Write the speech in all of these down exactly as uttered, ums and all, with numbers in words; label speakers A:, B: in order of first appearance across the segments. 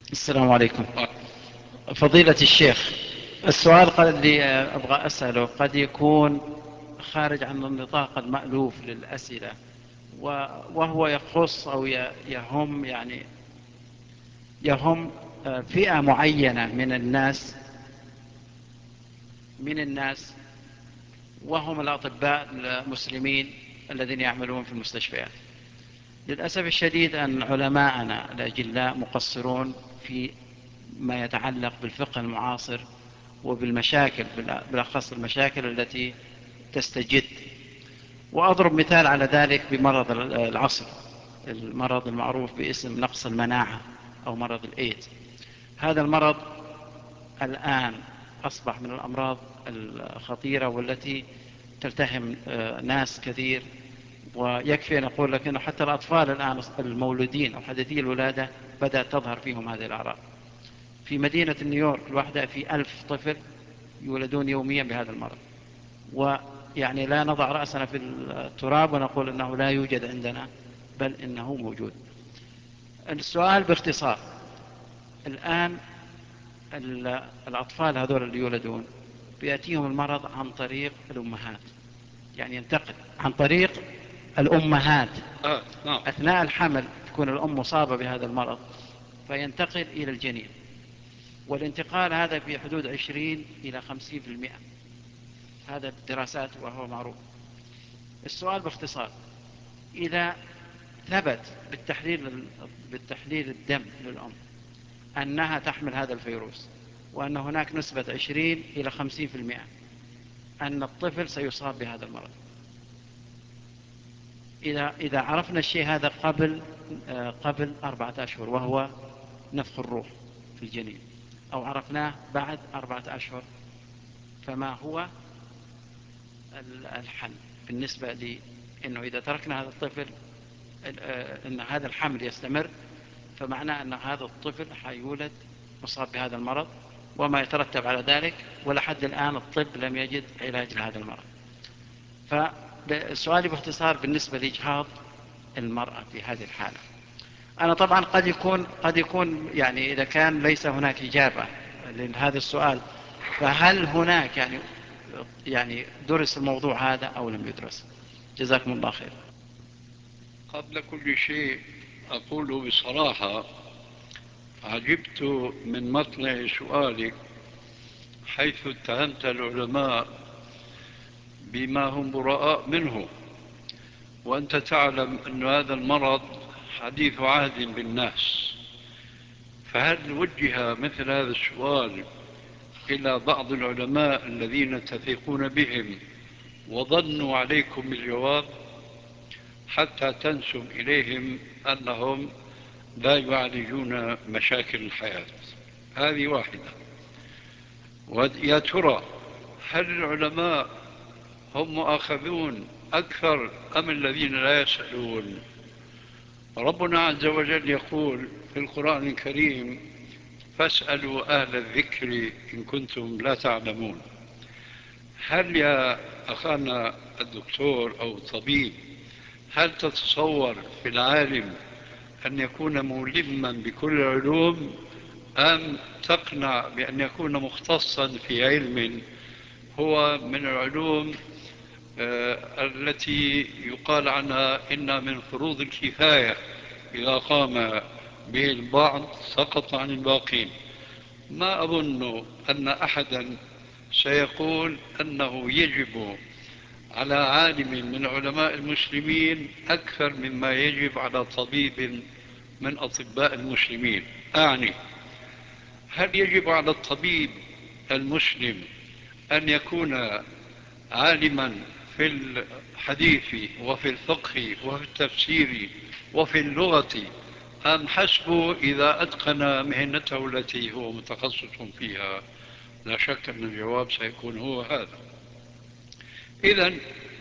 A: السلام عليكم. فضيلة الشيخ، السؤال قد اللي أبغى أسأله قد يكون خارج عن النطاق المألوف للأسئلة، وهو يخص أو يهم يعني يهم فئة معينة من الناس من الناس وهم الأطباء المسلمين الذين يعملون في المستشفيات. للأسف الشديد أن علماءنا الأجلاء مقصرون في ما يتعلق بالفقه المعاصر وبالمشاكل، بالأخص المشاكل التي تستجد. وأضرب مثال على ذلك بمرض العصر، المرض المعروف باسم نقص المناعة أو مرض الإيدز. هذا المرض الآن أصبح من الأمراض الخطيرة والتي تلتهم ناس كثير. ويكفي أن أقول لك أنه حتى الأطفال الآن المولودين أو حديثي الولادة بدأت تظهر فيهم هذه الأعراض. في مدينة نيويورك الواحدة في ألف طفل يولدون يوميا بهذا المرض، ويعني لا نضع رأسنا في التراب ونقول أنه لا يوجد عندنا، بل إنه موجود. السؤال باختصار، الآن الأطفال هذول اللي يولدون بيأتيهم المرض عن طريق الأمهات، يعني ينتقل عن طريق الأمهات.
B: آه. نعم.
A: أثناء الحمل تكون الأم مصابة بهذا المرض فينتقل إلى الجنين، والانتقال هذا في حدود عشرين إلى خمسين في المئة، هذا الدراسات وهو معروف. السؤال باختصار، إذا ثبت بالتحليل بالتحليل الدم للأم أنها تحمل هذا الفيروس، وأن هناك نسبة عشرين إلى خمسين في المئة أن الطفل سيصاب بهذا المرض، إذا إذا عرفنا الشيء هذا قبل قبل أربعة أشهر وهو نفخ الروح في الجنين، أو عرفناه بعد أربعة أشهر، فما هو الحل بالنسبة لي؟ إنه إذا تركنا هذا الطفل إن هذا الحمل يستمر، فمعناه أن هذا الطفل حيولد مصاب بهذا المرض وما يترتب على ذلك، ولحد الآن الطب لم يجد علاج لهذا المرض. فسؤالي باختصار بالنسبة لإجهاض المرأة في هذه الحالة، أنا طبعا قد يكون قد يكون يعني إذا كان ليس هناك إجابة لهذا السؤال، فهل هناك يعني يعني درس الموضوع هذا أو لم يدرس؟ جزاكم الله خير.
B: قبل كل شيء أقول بصراحة عجبت من مطلع سؤالك، حيث اتهمت العلماء بما هم براء منه، وأنت تعلم أن هذا المرض حديث عهد بالناس. فهل وجه مثل هذا السؤال إلى بعض العلماء الذين تثقون بهم وظنوا عليكم الجواب حتى تنسب إليهم أنهم لا يعالجون مشاكل الحياة؟ هذه واحدة. ويا ترى هل العلماء هم مؤاخذون أكثر أم الذين لا يسألون؟ ربنا عز وجل يقول في القرآن الكريم: فاسألوا أهل الذكر إن كنتم لا تعلمون. هل يا أخانا الدكتور أو الطبيب، هل تتصور في العالم أن يكون ملما بكل العلوم، أم تقنع بأن يكون مختصا في علم هو من العلوم آه التي يقال عنها إن من فروض الكفاية، إذا قام به البعض سقط عن الباقين؟ ما أظن أن أحدا سيقول أنه يجب على عالم من علماء المسلمين أكثر مما يجب على طبيب من أطباء المسلمين. أعني هل يجب على الطبيب المسلم أن يكون عالما في الحديث وفي الفقه وفي التفسير وفي اللغة، أم حسبه إذا أتقن مهنته التي هو متخصص فيها؟ لا شك أن الجواب سيكون هو هذا. إذن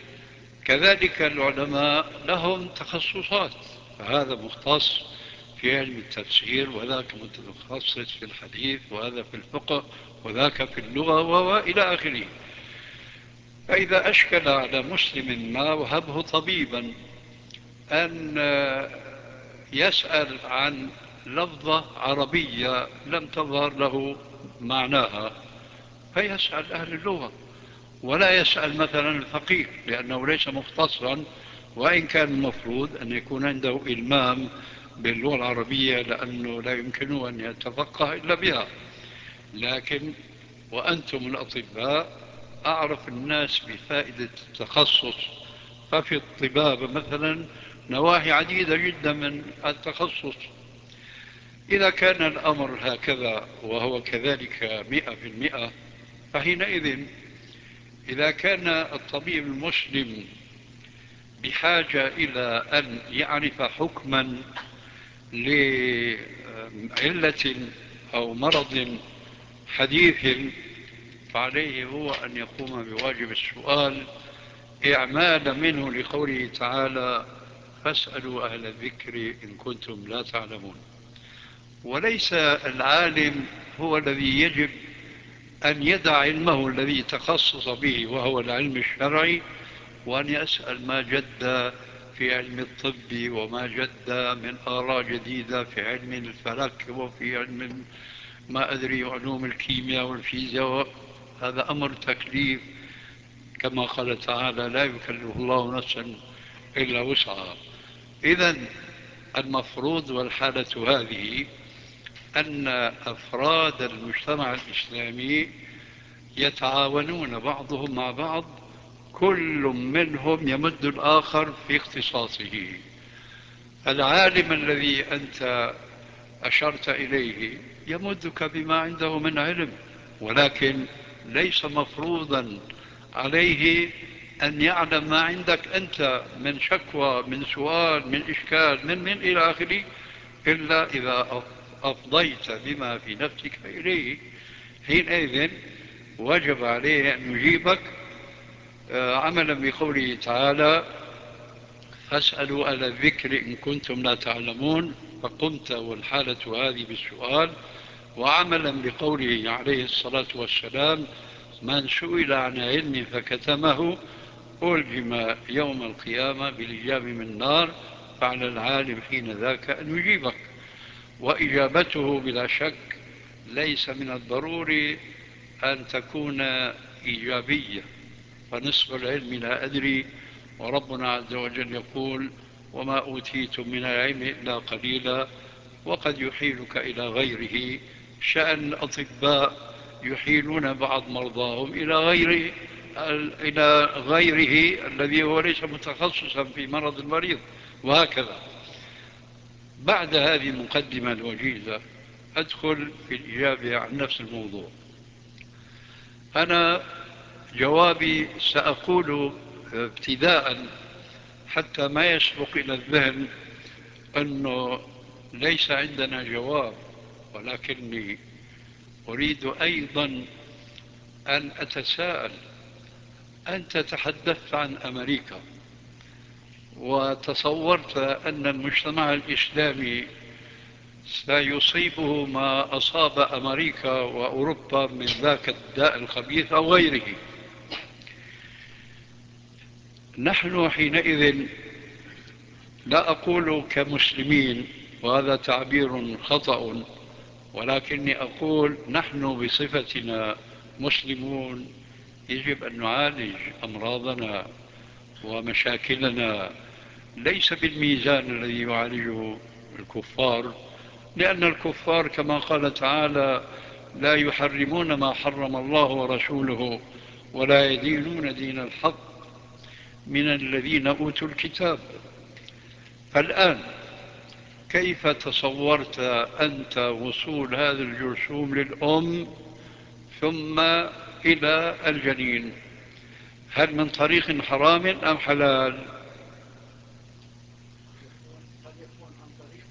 B: كذلك العلماء لهم تخصصات، فهذا مختص في علم التفسير، وذاك متخصص في الحديث، وهذا في الفقه، وذاك في اللغة، وإلى آخره. فإذا أشكل على مسلم ما وهبه طبيبا أن يسأل عن لفظة عربية لم تظهر له معناها فيسأل أهل اللغة، ولا يسأل مثلا الفقيه لأنه ليس مختصا، وإن كان المفروض أن يكون عنده إلمام باللغة العربية لأنه لا يمكنه أن يتفقه إلا بها. لكن وأنتم الأطباء أعرف الناس بفائدة التخصص، ففي الطبابة مثلا نواحي عديدة جدا من التخصص. إذا كان الأمر هكذا وهو كذلك مئة في المئة، فحينئذ إذا كان الطبيب المسلم بحاجة إلى أن يعرف حكما لعلة أو مرض حديث، فعليه هو أن يقوم بواجب السؤال إعمالا منه لقوله تعالى فاسألوا أهل الذكر إن كنتم لا تعلمون. وليس العالم هو الذي يجب أن يدع علمه الذي تخصص به وهو العلم الشرعي وأن يسأل ما جد في علم الطب وما جد من آراء جديدة في علم الفلك وفي علم ما أدري علوم الكيمياء والفيزياء. هذا أمر تكليف كما قال تعالى لا يكلف الله نفسا إلا وسعها. إذن المفروض والحالة هذه أن أفراد المجتمع الإسلامي يتعاونون بعضهم مع بعض، كل منهم يمد الآخر في اختصاصه. العالم الذي أنت أشرت إليه يمدك بما عنده من علم، ولكن ليس مفروضا عليه أن يعلم ما عندك أنت من شكوى من سؤال من إشكال من من إلى آخره، إلا إذا أفضيت بما في نفسك إليه. حينئذ وجب عليه أن يجيبك عملا بقوله تعالى فاسألوا أهل الذكر إن كنتم لا تعلمون، فقمت والحالة هذه بالسؤال، وعملا بقوله عليه الصلاة والسلام من سئل عن علم فكتمه ألجم يوم القيامة بالإجابة من النار، فعلى العالم حين ذاك أن يجيبك. وإجابته بلا شك ليس من الضروري أن تكون إيجابية، فنصف العلم لا أدري، وربنا عز وجل يقول وما أوتيتم من العلم إلا قليلا، وقد يحيلك إلى غيره. شأن الأطباء يحيلون بعض مرضاهم إلى غيره إلى غيره الذي هو ليس متخصصا في مرض المريض، وهكذا. بعد هذه المقدمة الوجيزة أدخل في الإجابة عن نفس الموضوع. أنا جوابي سأقول ابتداء حتى ما يسبق إلى الذهن أنه ليس عندنا جواب، ولكني أريد أيضا أن أتساءل. أنت تحدثت عن أمريكا وتصورت أن المجتمع الإسلامي سيصيبه ما أصاب أمريكا وأوروبا من ذاك الداء الخبيث أو غيره. نحن حينئذ لا أقول كمسلمين وهذا تعبير خطأ، ولكني أقول نحن بصفتنا مسلمون يجب أن نعالج أمراضنا ومشاكلنا ليس بالميزان الذي يعالجه الكفار، لأن الكفار كما قال تعالى لا يحرمون ما حرم الله ورسوله ولا يدينون دين الحق من الذين أوتوا الكتاب. فالآن كيف تصورت أنت وصول هذا الجرثوم للأم ثم إلى الجنين؟ هل من طريق حرام أم حلال؟
A: قد يكون عن طريق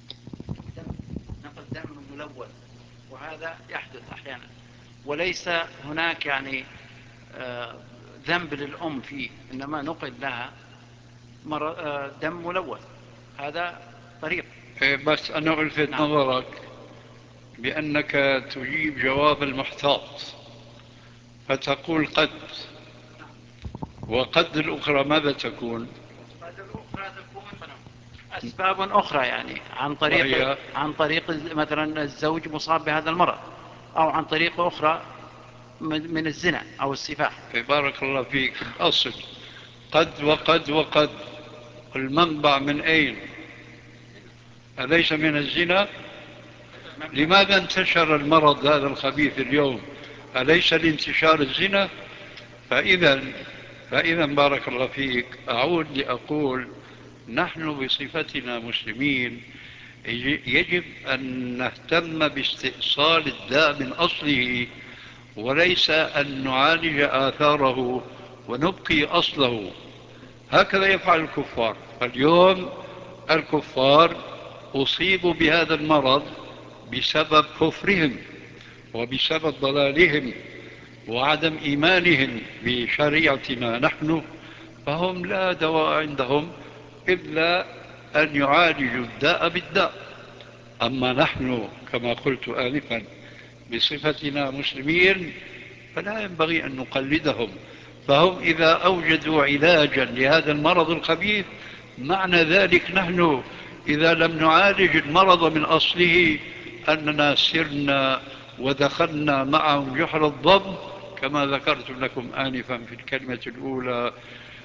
A: نقل دم ملون، وهذا يحدث أحيانا، وليس هناك يعني ذنب للأم فيه، إنما نقل لها دم ملون. هذا طريق.
B: بس أنا ألفت نعم. نظرك بأنك تجيب جواب المحتاط فتقول قد، وقد الأخرى ماذا تكون؟
A: قد الأخرى تكون أسباب أخرى يعني عن طريق
B: وهي
A: عن طريق مثلا الزوج مصاب بهذا المرض، أو عن طريق أخرى من الزنا أو السفاح.
B: بارك الله فيك. الأصل قد وقد وقد، المنبع من أين؟ أليس من الزنا؟ لماذا انتشر المرض هذا الخبيث اليوم؟ أليس لانتشار الزنا؟ فإذا فإذا بارك الله فيك، أعود لأقول نحن بصفتنا مسلمين يجب أن نهتم باستئصال الداء من أصله، وليس أن نعالج آثاره ونبقي أصله. هكذا يفعل الكفار. فاليوم الكفار أصيبوا بهذا المرض بسبب كفرهم وبسبب ضلالهم وعدم إيمانهم بشريعتنا نحن، فهم لا دواء عندهم إلا أن يعالجوا الداء بالداء. أما نحن كما قلت آنفا بصفتنا مسلمين فلا ينبغي أن نقلدهم. فهم إذا أوجدوا علاجا لهذا المرض الخبيث، معنى ذلك نحن إذا لم نعالج المرض من أصله أننا سرنا ودخلنا معهم جحر الضب، كما ذكرت لكم آنفا في الكلمة الأولى: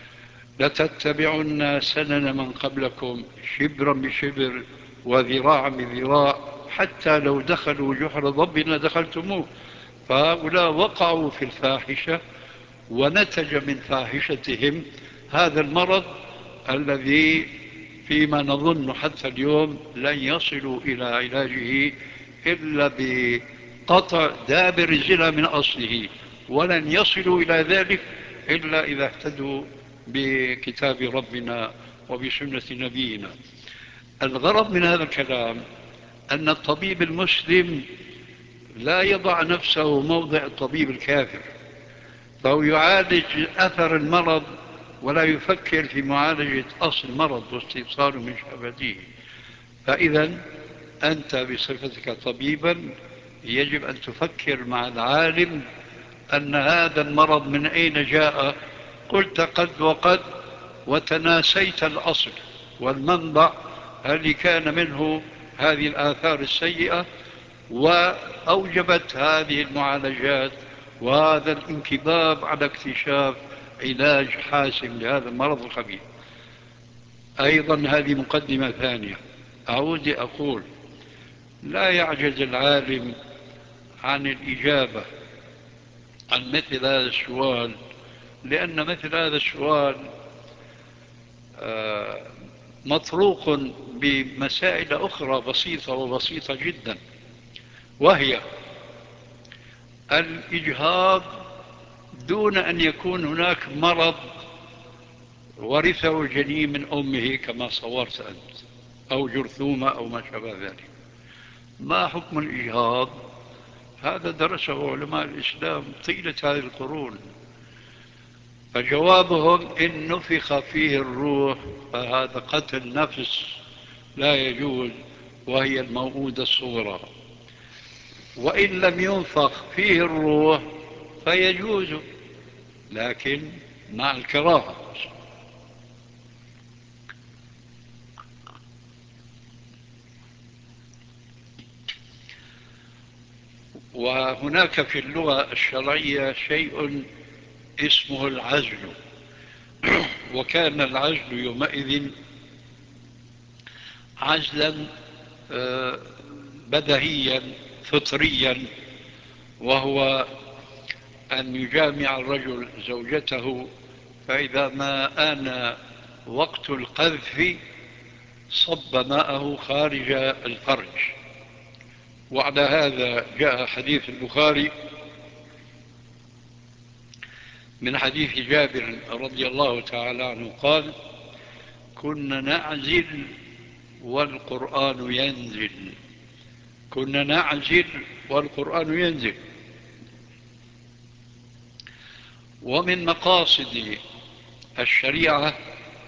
B: لتتبعن سنن من قبلكم شبرا بشبر وذراعا بذراع حتى لو دخلوا جحر ضب لدخلتموه. فهؤلاء وقعوا في الفاحشة، ونتج من فاحشتهم هذا المرض الذي فيما نظن حتى اليوم لن يصلوا إلى علاجه إلا بقطع دابر الزنا من أصله، ولن يصلوا إلى ذلك إلا إذا اهتدوا بكتاب ربنا وبسنة نبينا. الغرض من هذا الكلام أن الطبيب المسلم لا يضع نفسه موضع الطبيب الكافر، فهو يعالج أثر المرض ولا يفكر في معالجة أصل المرض واستئصاله من شبهته. فإذا أنت بصفتك طبيبا يجب أن تفكر مع العالم أن هذا المرض من أين جاء. قلت قد وقد وتناسيت الأصل والمنبع الذي كان منه هذه الآثار السيئة، وأوجبت هذه المعالجات وهذا الانكباب على اكتشاف علاج حاسم لهذا المرض الخبيث. أيضا هذه مقدمة ثانية. أعود أقول لا يعجز العالم عن الإجابة عن مثل هذا السؤال، لأن مثل هذا السؤال مطروق بمسائل أخرى بسيطة وبسيطة جدا، وهي الإجهاض دون أن يكون هناك مرض ورثه الجنين من أمه كما صورت أنت، أو جرثومة أو ما شابه ذلك. ما حكم الإجهاض؟ هذا درسه علماء الإسلام طيلة هذه القرون. فجوابهم إن نفخ فيه الروح فهذا قتل نفس لا يجوز، وهي الموؤودة الصغرى. وإن لم ينفخ فيه الروح فيجوز، لكن مع الكراهة. وهناك في اللغة الشرعية شيء اسمه العزل، وكان العزل يومئذ عزلا بدهيا فطريا، وهو أن يجامع الرجل زوجته، فإذا ما آن وقت القذف صب ماءه خارج الفرج. وعلى هذا جاء حديث البخاري من حديث جابر رضي الله تعالى عنه قال: كنا نعزل والقرآن ينزل. كنا نعزل والقرآن ينزل. ومن مقاصد الشريعة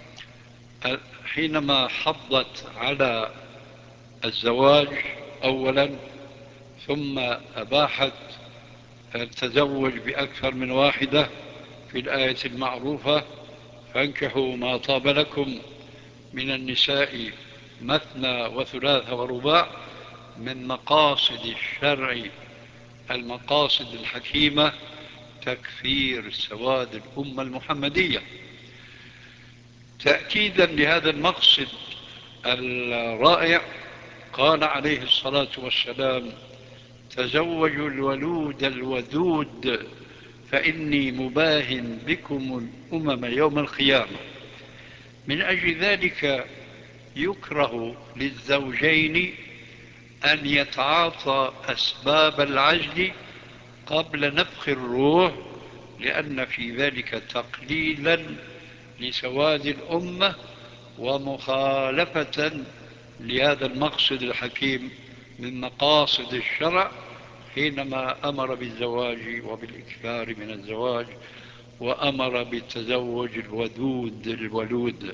B: حينما حضت على الزواج أولا، ثم أباحت التزوج بأكثر من واحدة في الآية المعروفة: فانكحوا ما طاب لكم من النساء مثنى وثلاث ورباع من مقاصد الشرع المقاصد الحكيمة تكفير سواد الأمة المحمدية. تأكيدا لهذا المقصد الرائع قال عليه الصلاة والسلام: تزوجوا الولود الودود فإني مباهن بكم الأمم يوم القيامة. من أجل ذلك يكره للزوجين أن يتعاطى أسباب العجل قبل نفخ الروح، لأن في ذلك تقليلا لسواد الأمة ومخالفة لهذا المقصد الحكيم من مقاصد الشرع حينما أمر بالزواج وبالإكثار من الزواج وأمر بالتزوج الودود الولود.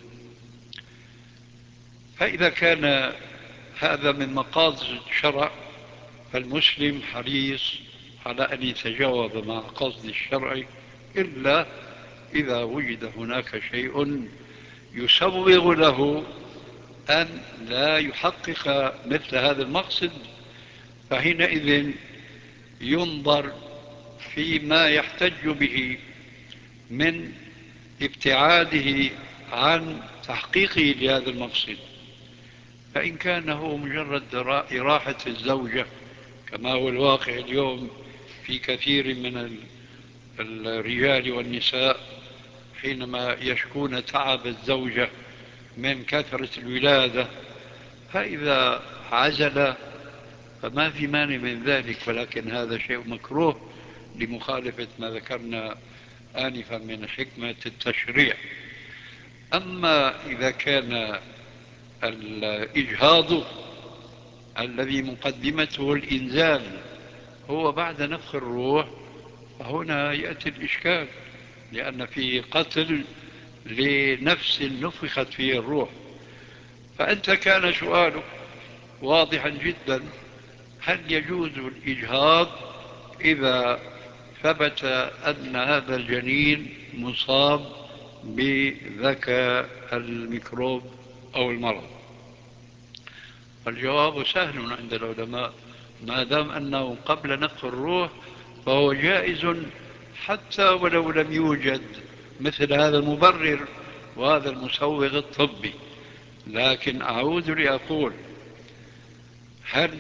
B: فإذا كان هذا من مقاصد الشرع فالمسلم حريص على أن يتجاوب مع قصد الشرع، إلا إذا وجد هناك شيء يسوغ له أن لا يحقق مثل هذا المقصد، فحينئذ ينظر فيما يحتج به من ابتعاده عن تحقيقه لهذا المقصد. فإن كان هو مجرد إراحة الزوجة كما هو الواقع اليوم في كثير من الرجال والنساء حينما يشكون تعب الزوجة من كثرة الولادة، فإذا عزل فما في مانع من ذلك، ولكن هذا شيء مكروه لمخالفة ما ذكرنا آنفا من حكمة التشريع. أما إذا كان الإجهاض الذي مقدمته الإنزال هو بعد نفخ الروح، فهنا يأتي الإشكال، لأن فيه قتل لنفس نفخت فيه الروح. فأنت كان سؤالك واضحا جدا: هل يجوز الإجهاض إذا ثبت أن هذا الجنين مصاب بذاك الميكروب أو المرض؟ الجواب سهل عند العلماء: ما دام أنه قبل نفخ الروح فهو جائز حتى ولو لم يوجد مثل هذا المبرر وهذا المسوغ الطبي. لكن أعود لأقول: هل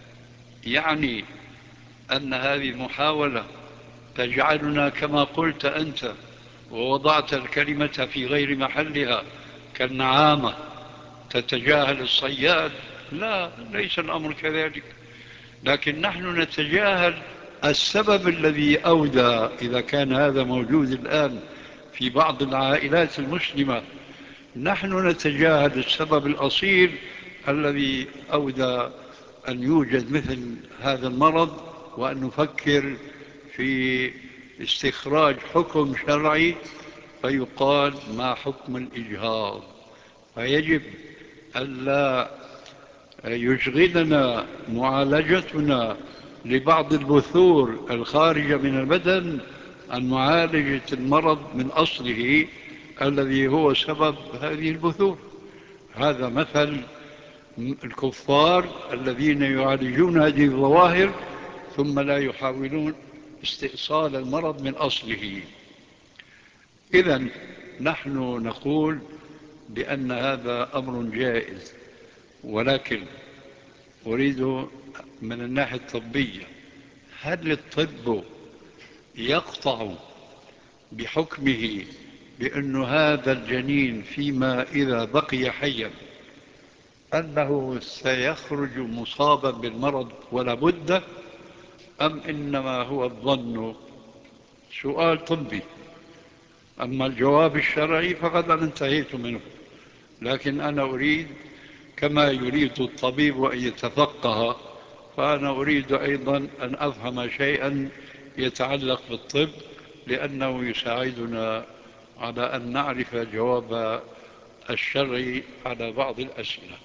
B: يعني أن هذه المحاولة تجعلنا كما قلت أنت ووضعت الكلمة في غير محلها كالنعامة تتجاهل الصياد؟ لا، ليس الأمر كذلك، لكن نحن نتجاهل السبب الذي أودى، إذا كان هذا موجود الآن في بعض العائلات المسلمة، نحن نتجاهل السبب الأصيل الذي أودى أن يوجد مثل هذا المرض، وأن نفكر في استخراج حكم شرعي فيقال ما حكم الإجهاض. فيجب ألا يشغلنا معالجتنا لبعض البثور الخارجة من البدن عن معالجة المرض من أصله الذي هو سبب هذه البثور. هذا مثل الكفار الذين يعالجون هذه الظواهر ثم لا يحاولون استئصال المرض من أصله. إذن نحن نقول بأن هذا أمر جائز، ولكن أريد من الناحية الطبية: هل الطب يقطع بحكمه بأن هذا الجنين فيما إذا بقي حيا أنه سيخرج مصابا بالمرض ولا بد، أم إنما هو الظن؟ سؤال طبي. أما الجواب الشرعي فقد أنا انتهيت منه، لكن أنا أريد كما يريد الطبيب أن يتفقه، فأنا أريد أيضا أن أفهم شيئا يتعلق بالطب، لأنه يساعدنا على أن نعرف جواب الشرعي على بعض الأسئلة.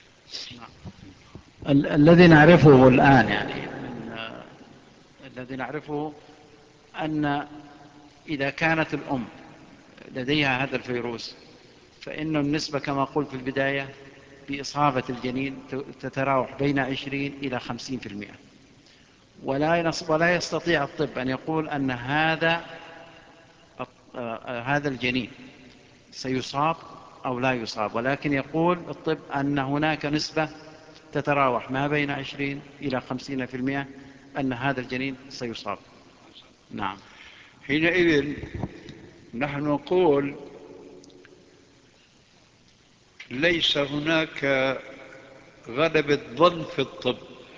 A: ال- الذي نعرفه الآن يعني من آه، الذي نعرفه أن إذا كانت الأم لديها هذا الفيروس فإن النسبة كما قلت في البداية بإصابة الجنين تتراوح بين عشرين إلى خمسين في المئة، ولا ولا يستطيع الطب أن يقول أن هذا هذا الجنين سيصاب أو لا يصاب، ولكن يقول الطب أن هناك نسبة تتراوح ما بين عشرين إلى خمسين في المئة أن هذا الجنين سيصاب. نعم.
B: حينئذ نحن نقول ليس هناك غلبة ظن في الطب،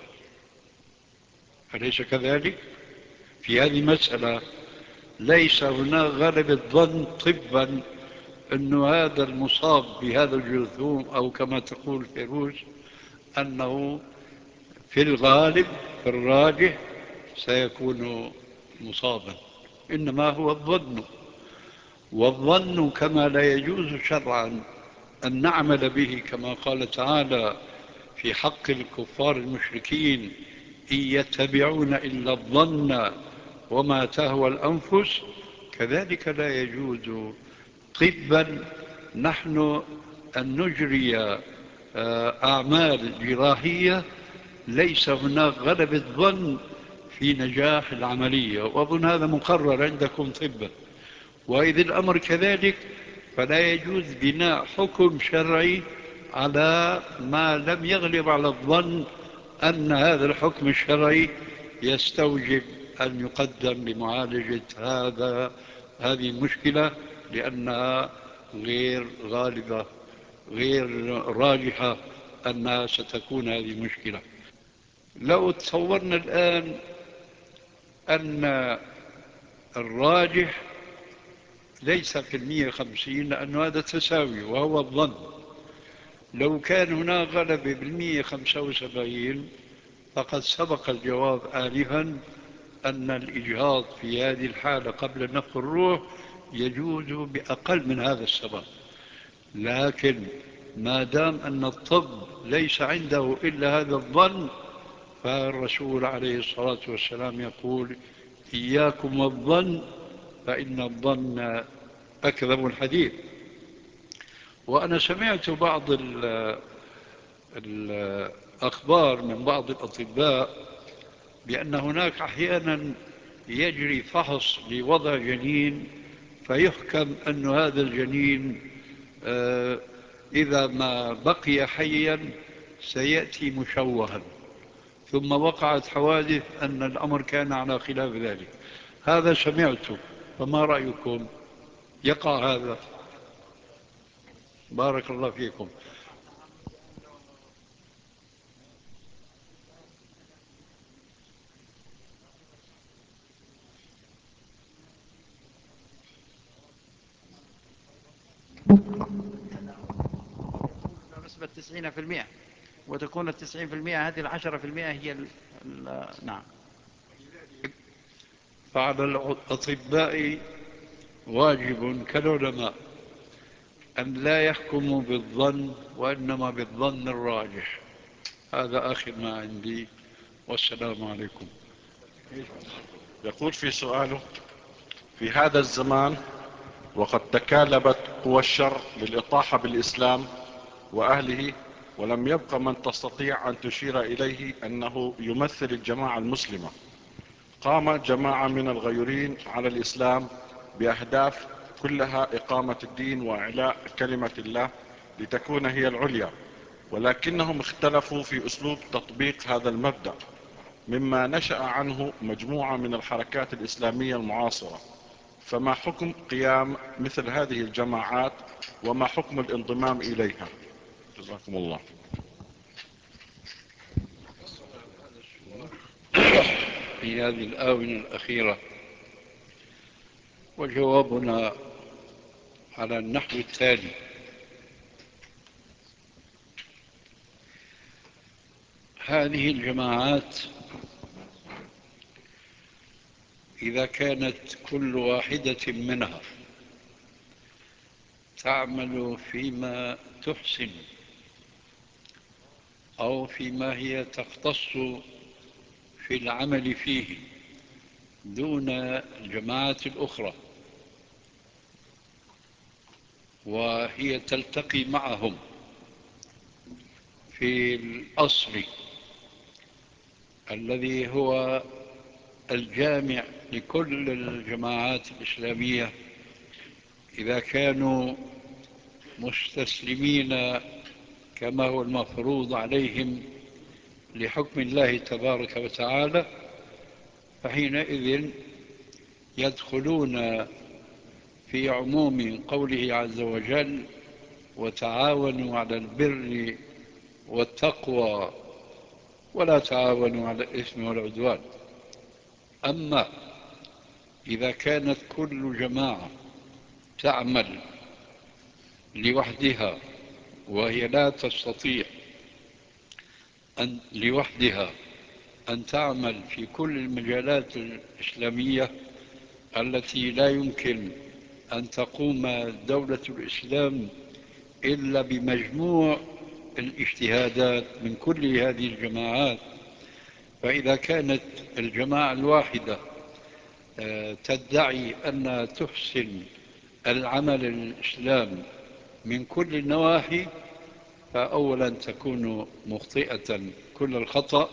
B: أليس كذلك؟ في هذه المسألة ليس هناك غلبة ظن طبا أن هذا المصاب بهذا الجرثوم أو كما تقول فيروس أنه في الغالب في الراجح سيكون مصابا، إنما هو الظن، والظن كما لا يجوز شرعا أن نعمل به كما قال تعالى في حق الكفار المشركين إن يتبعون إلا الظن وما تهوى الأنفس، كذلك لا يجوز طبا نحن أن نجري أعمال جراحية ليس هناك غلبة ظن في نجاح العملية، وأظن هذا مقرر عندكم طبا. وإذ الأمر كذلك فلا يجوز بناء حكم شرعي على ما لم يغلب على الظن أن هذا الحكم الشرعي يستوجب أن يقدم لمعالجة هذا هذه المشكلة، لأنها غير غالبة غير راجحة أنها ستكون هذه مشكلة. لو تصورنا الآن أن الراجح ليس في المية خمسين لأن هذا تساوي وهو الظن، لو كان هناك غلبة بالمية خمسة وسبعين فقد سبق الجواب آنفا أن الإجهاض في هذه الحالة قبل نفخ الروح يجوز بأقل من هذا السبب. لكن ما دام أن الطب ليس عنده إلا هذا الظن، فالرسول عليه الصلاة والسلام يقول إياكم والظن فإن الظن أكذب الحديث. وأنا سمعت بعض الأخبار من بعض الأطباء بأن هناك أحيانا يجري فحص لوضع جنين فيحكم أن هذا الجنين إذا ما بقي حيا سيأتي مشوها، ثم وقعت حوادث أن الأمر كان على خلاف ذلك. هذا سمعته، فما رأيكم؟ يقع هذا؟ بارك الله فيكم.
A: نسبة تسعين في المئة، وتكون التسعين في المئة هذه العشرة في المئة هي ال ال نعم.
B: فعلى الأطباء واجب كالعلماء أن لا يحكموا بالظن وإنما بالظن الراجح. هذا آخر ما عندي، والسلام عليكم.
C: يقول في سؤاله: في هذا الزمان وقد تكالبت قوى الشر للإطاحة بالإسلام وأهله، ولم يبق من تستطيع أن تشير إليه أنه يمثل الجماعة المسلمة، قام جماعة من الغيورين على الإسلام بأهداف كلها إقامة الدين وإعلاء كلمة الله لتكون هي العليا، ولكنهم اختلفوا في أسلوب تطبيق هذا المبدأ، مما نشأ عنه مجموعة من الحركات الإسلامية المعاصرة. فما حكم قيام مثل هذه الجماعات وما حكم الانضمام إليها؟ جزاكم الله.
B: في هذه الآونة الأخيرة، وجوابنا على النحو التالي: هذه الجماعات إذا كانت كل واحدة منها تعمل فيما تحسن أو فيما هي تختص في العمل فيه دون الجماعات الأخرى، وهي تلتقي معهم في الأصل الذي هو الجامع لكل الجماعات الإسلامية، إذا كانوا مستسلمين كما هو المفروض عليهم لحكم الله تبارك وتعالى، فحينئذ يدخلون في عموم قوله عز وجل: وتعاونوا على البر والتقوى ولا تعاونوا على الإثم والعدوان. أما إذا كانت كل جماعة تعمل لوحدها وهي لا تستطيع أن لوحدها أن تعمل في كل المجالات الإسلامية التي لا يمكن أن تقوم دولة الإسلام إلا بمجموع الاجتهادات من كل هذه الجماعات، فإذا كانت الجماعة الواحدة تدعي أن تحسن العمل الإسلام من كل النواحي، فأولا تكون مخطئة كل الخطأ،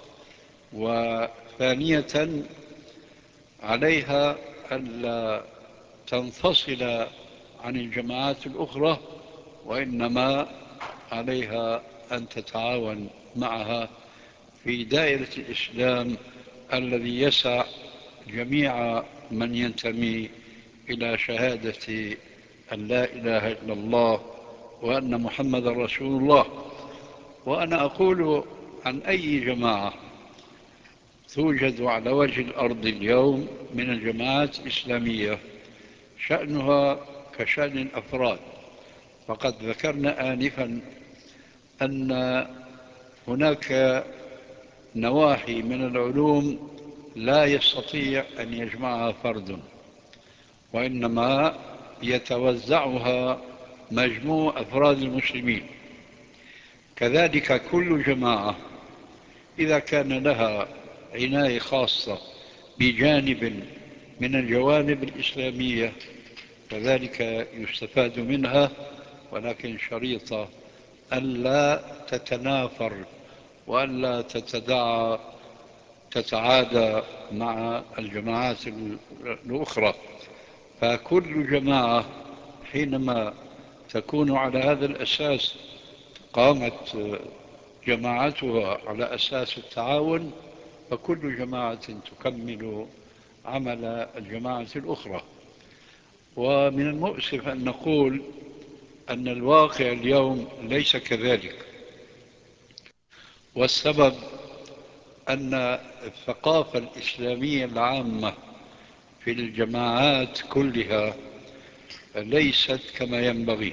B: وثانية عليها ألا تنفصل عن الجماعات الأخرى، وإنما عليها أن تتعاون معها في دائرة الإسلام الذي يسع جميع من ينتمي إلى شهادة أن لا إله إلا الله وأن محمد رسول الله. وأنا أقول عن أي جماعة توجد على وجه الأرض اليوم من الجماعات الإسلامية شأنها كشأن الأفراد، فقد ذكرنا آنفا أن هناك نواحي من العلوم لا يستطيع أن يجمعها فرد، وإنما يتوزعها مجموع أفراد المسلمين. كذلك كل جماعة إذا كان لها عناية خاصة بجانب من الجوانب الإسلامية فذلك يستفاد منها، ولكن شريطة ألا تتنافر وألا تتداعى تتعادى مع الجماعات الأخرى. فكل جماعة حينما تكون على هذا الأساس قامت جماعتها على أساس التعاون، فكل جماعة تكمل عمل الجماعة الأخرى. ومن المؤسف أن نقول أن الواقع اليوم ليس كذلك، والسبب أن الثقافة الإسلامية العامة في الجماعات كلها ليست كما ينبغي.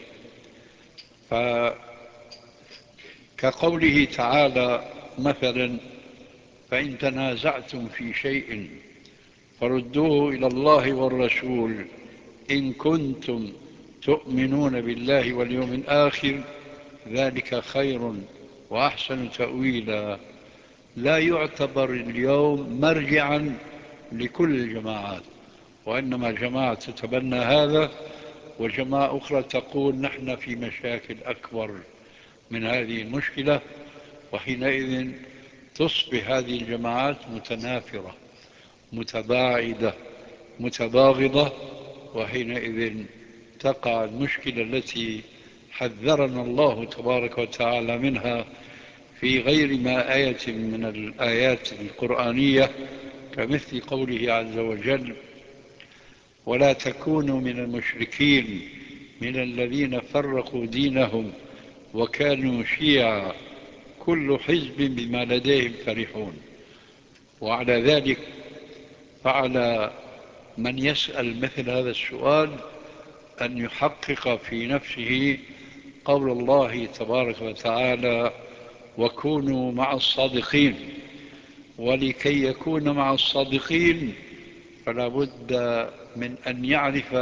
B: فكقوله تعالى مثلا: فإن تنازعتم في شيء فردوه إلى الله والرسول إن كنتم تؤمنون بالله واليوم الآخر ذلك خير وأحسن تأويلا. لا يعتبر اليوم مرجعا لكل الجماعات، وإنما جماعة تتبنى هذا وجماعة أخرى تقول نحن في مشاكل أكبر من هذه المشكلة، وحينئذ تصبح هذه الجماعات متنافرة متباعدة متباغضة، وحينئذ تقع المشكلة التي حذرنا الله تبارك وتعالى منها في غير ما آية من الآيات القرآنية، كمثل قوله عز وجل: ولا تكونوا من المشركين من الذين فرقوا دينهم وكانوا شيعا كل حزب بما لديهم فرحون. وعلى ذلك فعلى من يسأل مثل هذا السؤال أن يحقق في نفسه قول الله تبارك وتعالى: وكونوا مع الصادقين. ولكي يكون مع الصادقين فلا بد من أن يعرف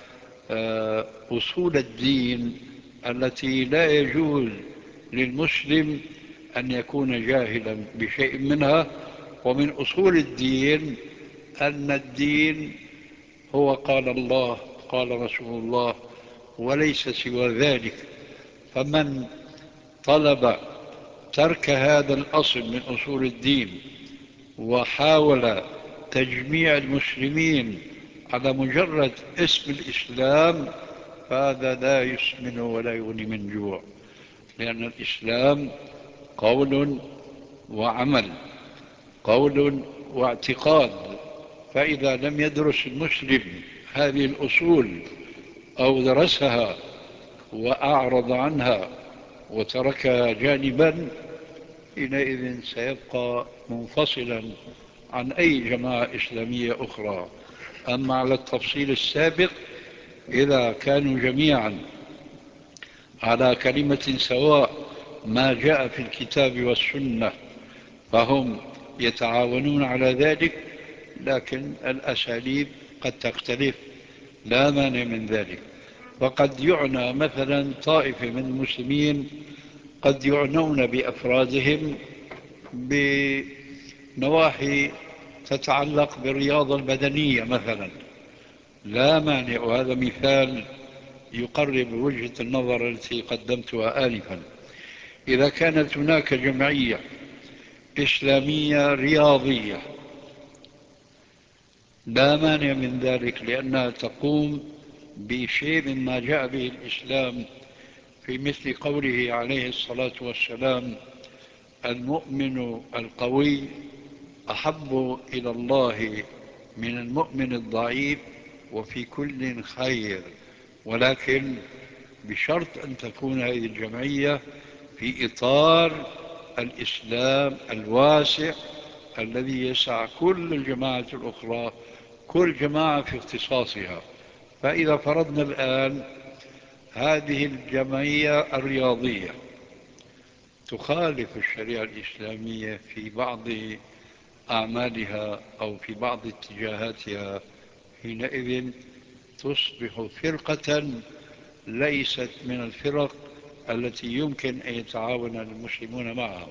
B: أصول الدين التي لا يجوز للمسلم أن يكون جاهلا بشيء منها. ومن أصول الدين أن الدين هو قال الله قال رسول الله وليس سوى ذلك. فمن طلب ترك هذا الأصل من أصول الدين وحاول تجميع المسلمين على مجرد اسم الإسلام، فهذا لا يسمن ولا يغني من جوع، لأن الإسلام قول وعمل، قول واعتقاد. فإذا لم يدرس المسلم هذه الأصول أو درسها وأعرض عنها وتركها جانبا، حينئذ سيبقى منفصلا عن أي جماعة إسلامية أخرى. أما على التفصيل السابق، إذا كانوا جميعا على كلمة سواء ما جاء في الكتاب والسنة فهم يتعاونون على ذلك، لكن الأساليب قد تختلف، لا مانع من ذلك. وقد يعنى مثلا طائفة من المسلمين قد يعنون بأفرادهم بنواحي تتعلق بالرياضة البدنية مثلا، لا مانع، وهذا مثال يقرب وجهة النظر التي قدمتها آنفا. إذا كانت هناك جمعية إسلامية رياضية لا مانع من ذلك، لأنها تقوم بشيء مما جاء به الإسلام في مثل قوله عليه الصلاة والسلام: المؤمن القوي أحب إلى الله من المؤمن الضعيف وفي كل خير، ولكن بشرط أن تكون هذه الجمعية في إطار الإسلام الواسع الذي يسع كل الجماعات الأخرى، كل جماعة في اختصاصها. فإذا فرضنا الآن هذه الجمعية الرياضية تخالف الشريعة الإسلامية في بعض أعمالها أو في بعض اتجاهاتها، حينئذ تصبح فرقة ليست من الفرق التي يمكن أن يتعاون المسلمون معها.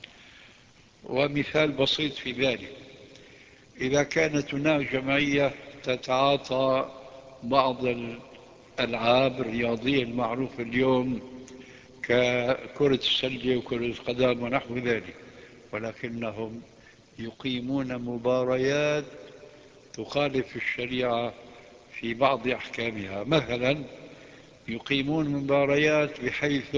B: ومثال بسيط في ذلك: إذا كانت هناك جمعية تتعاطى بعض الألعاب الرياضية المعروفة اليوم ككرة السلة وكرة القدم ونحو ذلك، ولكنهم يقيمون مباريات تخالف الشريعة في بعض أحكامها. مثلا يقيمون مباريات بحيث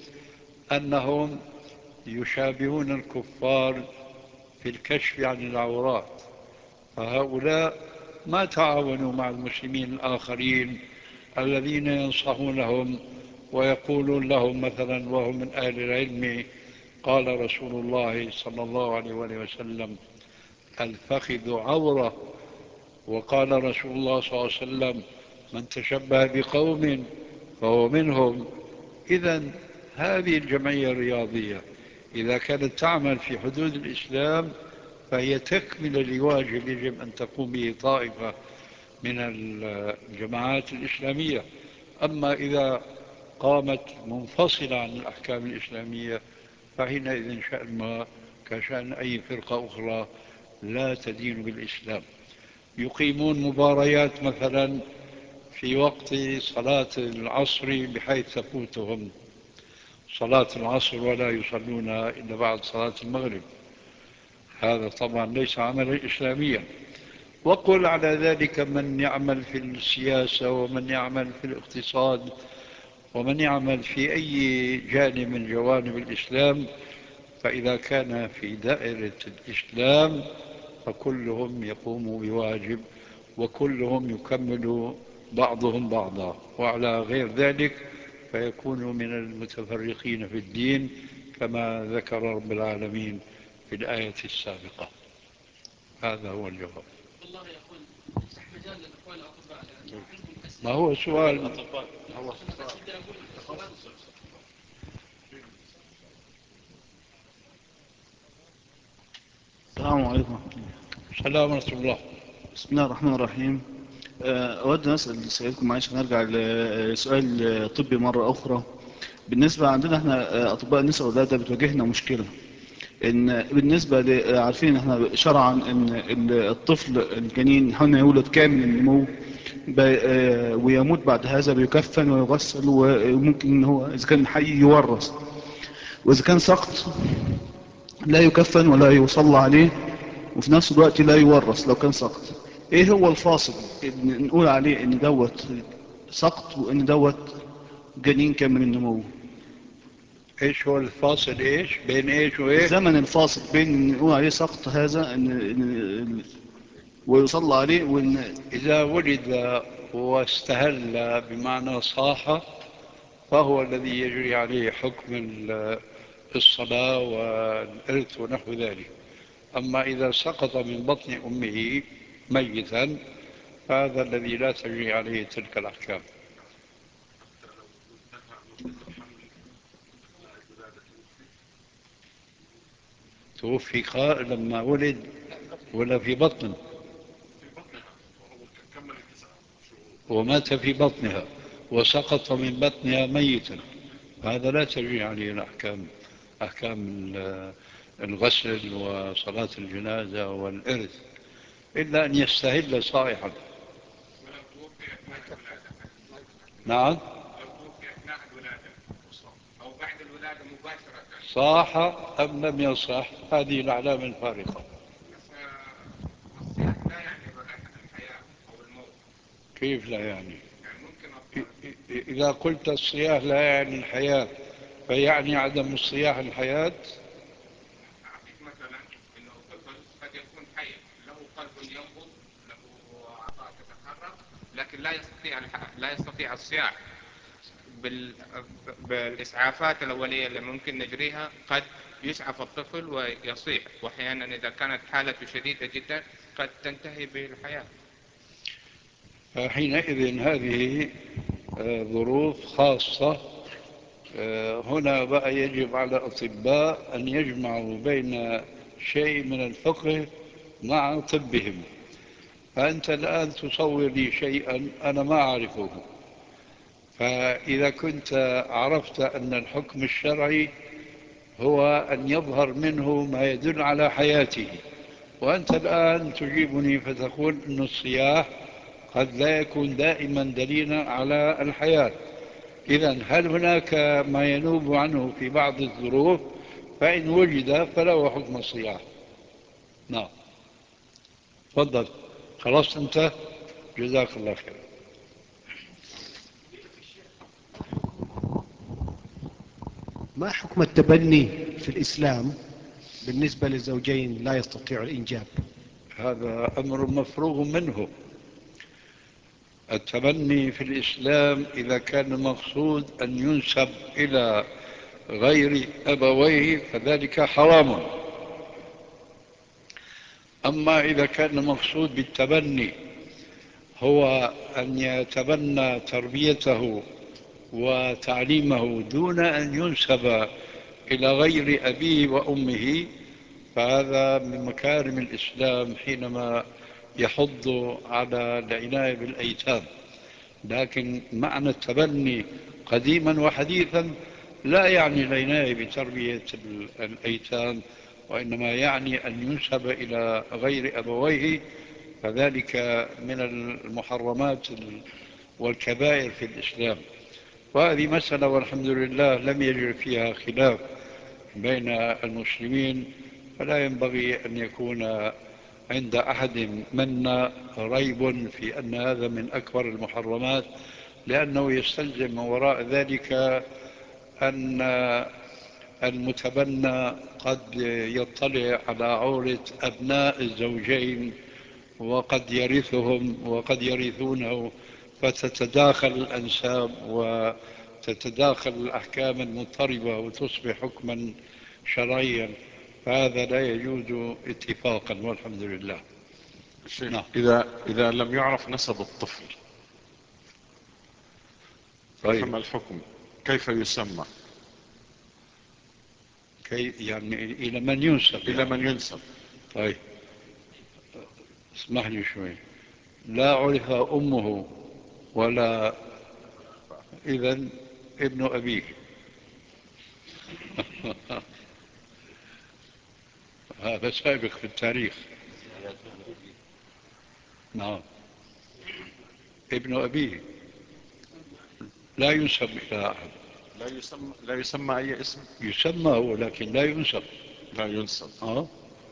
B: أنهم يشابهون الكفار في الكشف عن العورات، فهؤلاء ما تعاونوا مع المسلمين الآخرين الذين ينصحونهم ويقولون لهم مثلا وهم من أهل العلم: قال رسول الله صلى الله عليه وسلم: الفخذ عورة، وقال رسول الله صلى الله عليه وسلم: من تشبه بقوم فهو منهم. إذن هذه الجمعية الرياضية إذا كانت تعمل في حدود الإسلام فهي تكمل لواجب يجب أن تقوم به طائفة من الجماعات الإسلامية. أما إذا قامت منفصلة عن الأحكام الإسلامية فحينئذ شأنها كشأن أي فرقة أخرى لا تدين بالإسلام. يقيمون مباريات مثلا في وقت صلاة العصر بحيث تفوتهم صلاة العصر ولا يصلون إلا بعد صلاة المغرب، هذا طبعا ليس عملا إسلاميا. وقل على ذلك من يعمل في السياسة ومن يعمل في الاقتصاد ومن يعمل في أي جانب من جوانب الإسلام، فإذا كان في دائرة الإسلام فكلهم يقوم بواجب وكلهم يكمل بعضهم بعضا، وعلى غير ذلك فيكون من المتفرقين في الدين كما ذكر رب العالمين في الآية السابقة. هذا هو الجواب.
D: والله يقول مجال للأخوان الأطباء
B: ما هو سؤال؟
C: هو
E: السلام عليكم.
B: السلام ورحمة الله.
E: بسم الله الرحمن الرحيم. أود أن أسأل سيدكم معلش نرجع لسؤال طبي مرة أخرى. بالنسبة عندنا احنا أطباء النساء والولادة بتواجهنا مشكلة إن بالنسبة ل- عارفين احنا شرعا إن الطفل الجنين هنا يولد كامل النمو ب- آه، ويموت بعد هذا بيكفن ويغسل وممكن إن هو إذا كان حي يورث. وإذا كان سقط لا يكفن ولا يصلى عليه، وفي نفس الوقت لا يورث لو كان سقط. ايه هو الفاصل إن نقول عليه ان دوت سقط وان دوت جنين كامل النمو؟
B: ايش هو الفاصل ايش بين ايش وايش؟
E: الزمن الفاصل بين ان نقول عليه سقط هذا ان, إن ويصلى عليه وان
B: اذا ولد واستهل بمعنى صاح فهو الذي يجري عليه حكم الصلاة والإرث ونحو ذلك. أما إذا سقط من بطن أمه ميتا فهذا الذي لا تجري عليه تلك الأحكام. توفي لما ولد ولا في بطن ومات في بطنها وسقط من بطنها ميتا، هذا لا تجري عليه الأحكام، أحكام الغسل وصلاة الجنازة والإرث، إلا أن يستهل صائحا. نعم، أو بعد الولادة مباشرة صاح أم لم يصح، هذه الأعلام الفارقة. الصياح لا يعني الحياة أو الموت. كيف لا يعني؟ يعني ممكن إذا قلت الصياح لا يعني الحياة فيعني عدم الصياح الحياة؟ أعطيك مثلا إنه الطفل قد يكون حي له قلب ينبض له أعضاء تتحرك لكن لا يستطيع لا يستطيع الصياح. بال... بالإسعافات الأولية اللي ممكن نجريها قد يسعف الطفل ويصيح، وأحيانا إذا كانت حالته شديدة جدا قد تنتهي بالحياة. حينئذ هذه ظروف خاصة. هنا بقى يجب على الأطباء أن يجمعوا بين شيء من الفقه مع طبهم. فأنت الآن تصور لي شيئا أنا ما أعرفه، فإذا كنت عرفت أن الحكم الشرعي هو أن يظهر منه ما يدل على حياته، وأنت الآن تجيبني فتقول أن الصياح قد لا يكون دائما دليلا على الحياة، إذن هل هناك ما ينوب عنه في بعض الظروف؟ فإن وجد فله حكم الصياح. نعم، تفضل. خلاص انت، جزاك الله خير.
F: ما حكم التبني في الإسلام بالنسبة للزوجين لا يستطيع الإنجاب؟
B: هذا أمر مفروغ منه. التبني في الإسلام إذا كان المقصود أن ينسب إلى غير أبويه فذلك حرام. أما إذا كان المقصود بالتبني هو أن يتبنى تربيته وتعليمه دون أن ينسب إلى غير أبيه وأمه فهذا من مكارم الإسلام حينما يحض على العناية بالأيتام. لكن معنى التبني قديما وحديثا لا يعني العناية بتربية الأيتام، وإنما يعني أن ينسب إلى غير أبويه، فذلك من المحرمات والكبائر في الإسلام. وهذه مسألة والحمد لله لم يجر فيها خلاف بين المسلمين، فلا ينبغي أن يكون عند أحد منا ريب في أن هذا من أكبر المحرمات، لأنه يستلزم من وراء ذلك أن المتبنى قد يطلع على عورة أبناء الزوجين وقد يرثهم وقد يرثونه، فتتداخل الأنساب وتتداخل الأحكام المضطربة وتصبح حكما شرعيا، فهذا لا يجوز اتفاقا والحمد لله.
C: نعم. إذا, إذا لم يعرف نسب الطفل طيب. فما الحكم؟ كيف يسمى؟
B: كي يعني إلى من ينسب؟
C: إلى يعني. من ينسب.
B: طيب اسمح لي شوي. لا عرف أمه ولا إذن ابن أبيه. هذا سابق في التاريخ. نعم، ابن أبيه لا ينسب إلى أحد.
C: لا يسمى, لا يسمى أي اسم.
B: يسمى هو لكن لا ينسب.
C: لا ينسب.
B: اه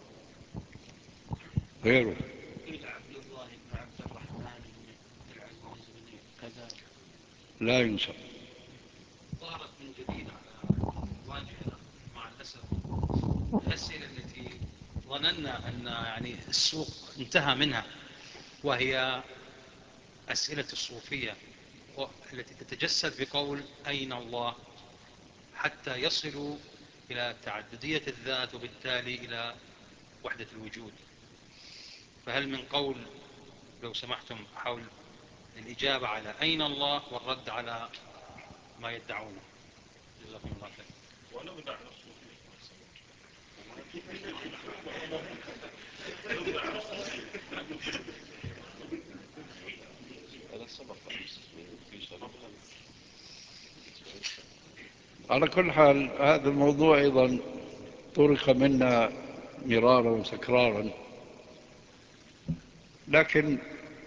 B: غيره.
A: قيل عبد الله بن عبد الرحمن بن العزيز بن كذا.
B: لا ينسب.
D: ظهرت من جديد على الواجهة مع الأسف الأسئلة التي ظننا أن يعني السوق انتهى منها، وهي أسئلة الصوفية التي تتجسد بقول أين الله، حتى يصلوا إلى تعددية الذات وبالتالي إلى وحدة الوجود. فهل من قول لو سمحتم حول الإجابة على أين الله والرد على ما يدعونه؟ جزاكم الله خير.
B: على كل حال هذا الموضوع أيضا طرق منا مرارا وتكرارا، لكن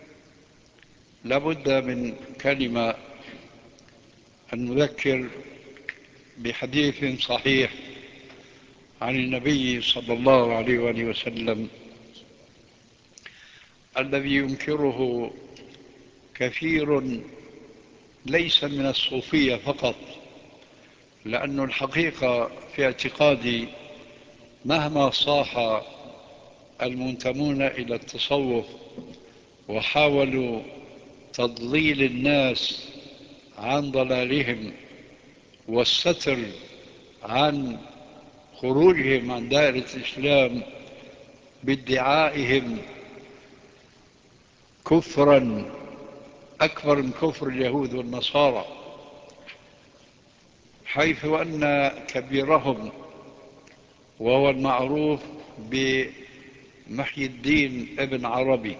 B: لابد من كلمة أن نذكر بحديث صحيح عن النبي صلى الله عليه وآله وسلم الذي ينكره كثير ليس من الصوفية فقط، لأن الحقيقة في اعتقادي مهما صاح المنتمون إلى التصوف وحاولوا تضليل الناس عن ضلالهم والستر عن خروجهم عن دائرة الإسلام بادعائهم كفرا أكبر من كفر اليهود والنصارى، حيث أن كبيرهم وهو المعروف بمحي الدين ابن عربي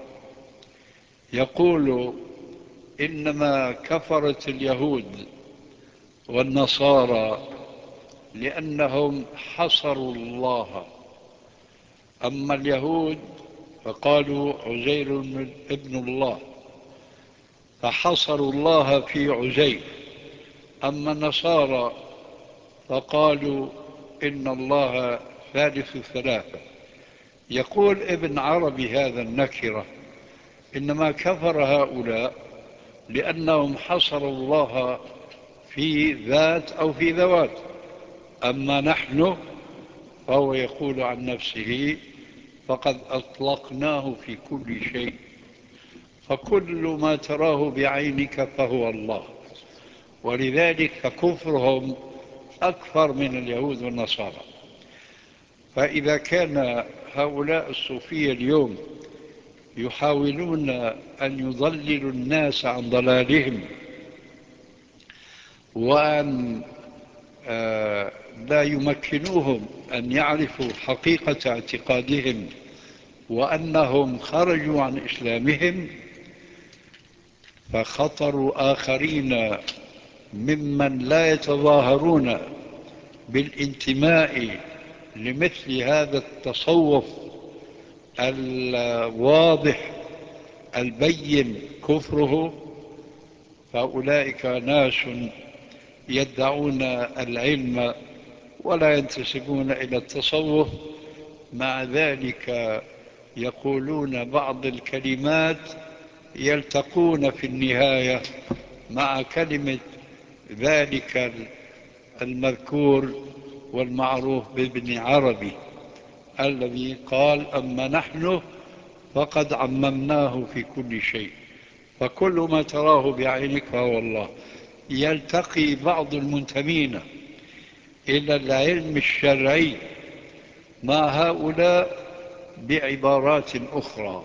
B: يقول إنما كفرت اليهود والنصارى لأنهم حصروا الله، أما اليهود فقالوا عزير ابن الله فحصروا الله في عزير، أما النصارى فقالوا إن الله ثالث ثلاثة. يقول ابن عربي هذا النكرة إنما كفر هؤلاء لأنهم حصروا الله في ذات أو في ذوات، أما نحن فهو يقول عن نفسه فقد أطلقناه في كل شيء، فكل ما تراه بعينك فهو الله، ولذلك فكفرهم أكثر من اليهود والنصارى. فإذا كان هؤلاء الصوفية اليوم يحاولون أن يضللوا الناس عن ضلالهم وأن آه لا يمكنوهم أن يعرفوا حقيقة اعتقادهم وأنهم خرجوا عن إسلامهم، فخطر آخرين ممن لا يتظاهرون بالانتماء لمثل هذا التصوف الواضح البين كفره، فأولئك ناس يدعون العلم ولا ينتسبون إلى التصوف، مع ذلك يقولون بعض الكلمات يلتقون في النهاية مع كلمة ذلك المذكور والمعروف بابن عربي الذي قال أما نحن فقد عممناه في كل شيء، فكل ما تراه بعينك فهو الله. يلتقي بعض المنتمين إلى العلم الشرعي مع هؤلاء بعبارات أخرى.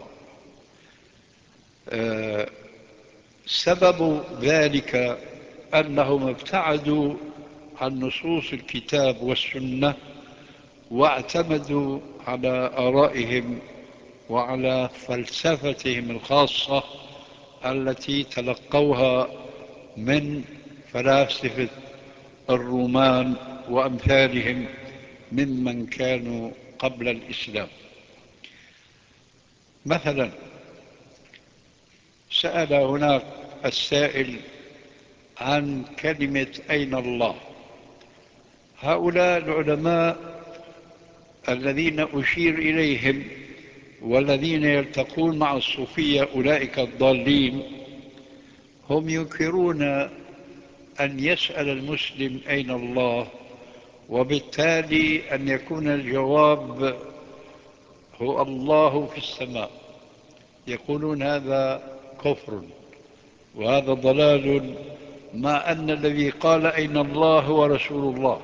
B: أه سبب ذلك أنهم ابتعدوا عن نصوص الكتاب والسنة واعتمدوا على آرائهم وعلى فلسفتهم الخاصة التي تلقوها من فلاسفة الرومان وأمثالهم ممن كانوا قبل الإسلام. مثلا سأل هناك السائل عن كلمة أين الله. هؤلاء العلماء الذين أشير إليهم والذين يلتقون مع الصوفية أولئك الضالين هم ينكرون أن يسأل المسلم أين الله، وبالتالي أن يكون الجواب هو الله في السماء. يقولون هذا كفر وهذا ضلال، مع أن الذي قال أين الله هو رسول الله،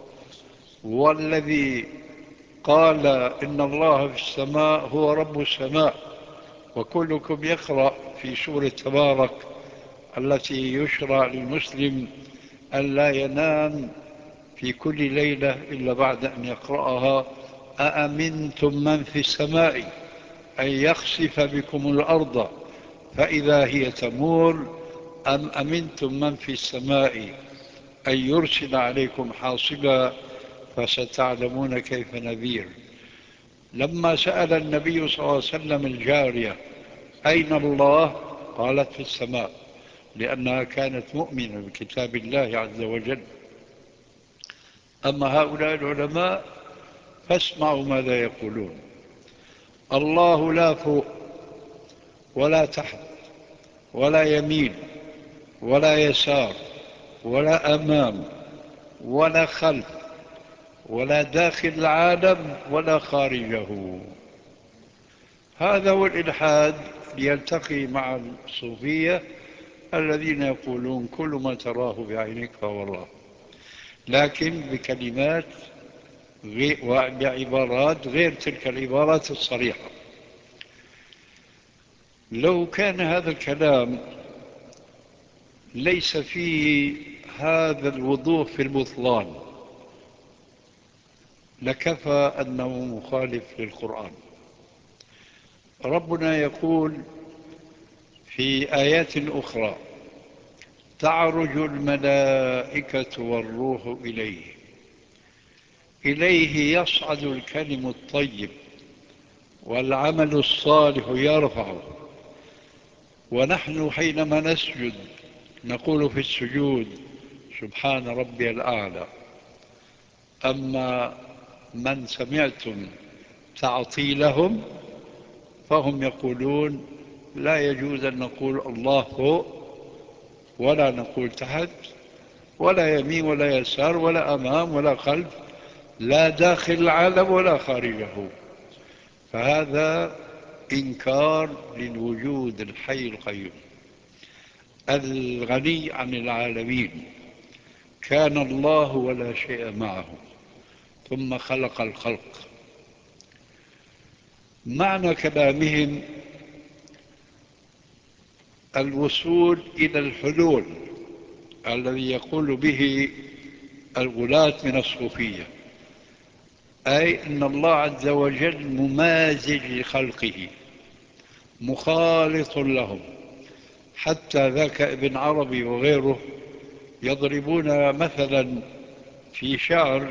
B: والذي قال إن الله في السماء هو رب السماء. وكلكم يقرأ في سورة تبارك التي يشرع للمسلم أن لا ينام في كل ليلة إلا بعد أن يقرأها: أأمنتم من في السماء أن يخسف بكم الأرض فإذا هي تمور أم أمنتم من في السماء أن يرسل عليكم حاصبا فستعلمون كيف نذير. لما سأل النبي صلى الله عليه وسلم الجارية أين الله؟ قالت في السماء، لأنها كانت مؤمنة بكتاب الله عز وجل. أما هؤلاء العلماء فاسمعوا ماذا يقولون: الله لا فوق ولا تحت ولا يمين ولا يسار ولا أمام ولا خلف ولا داخل العالم ولا خارجه. هذا هو الإلحاد ليلتقي مع الصوفية الذين يقولون كل ما تراه بعينك فهو الله، لكن بكلمات وبعبارات غير تلك العبارات الصريحة. لو كان هذا الكلام ليس فيه هذا الوضوح في البطلان لكفى أنه مخالف للقرآن. ربنا يقول في آيات أخرى: تعرج الملائكة والروح إليه إليه يصعد الكلم الطيب والعمل الصالح يرفعه. ونحن حينما نسجد نقول في السجود: سبحان ربي الأعلى. أما من سمعتم تعطيلهم فهم يقولون لا يجوز أن نقول الله فوق ولا نقول تحت ولا يمين ولا يسار ولا أمام ولا خلف، لا داخل العالم ولا خارجه. فهذا إنكار للوجود الحي القيوم الغني عن العالمين. كان الله ولا شيء معه ثم خلق الخلق. معنى كلامهم الوصول إلى الحلول الذي يقول به الغلاة من الصوفية، أي أن الله عز وجل ممازج لخلقه مخالط لهم. حتى ذاك ابن عربي وغيره يضربون مثلا في شعر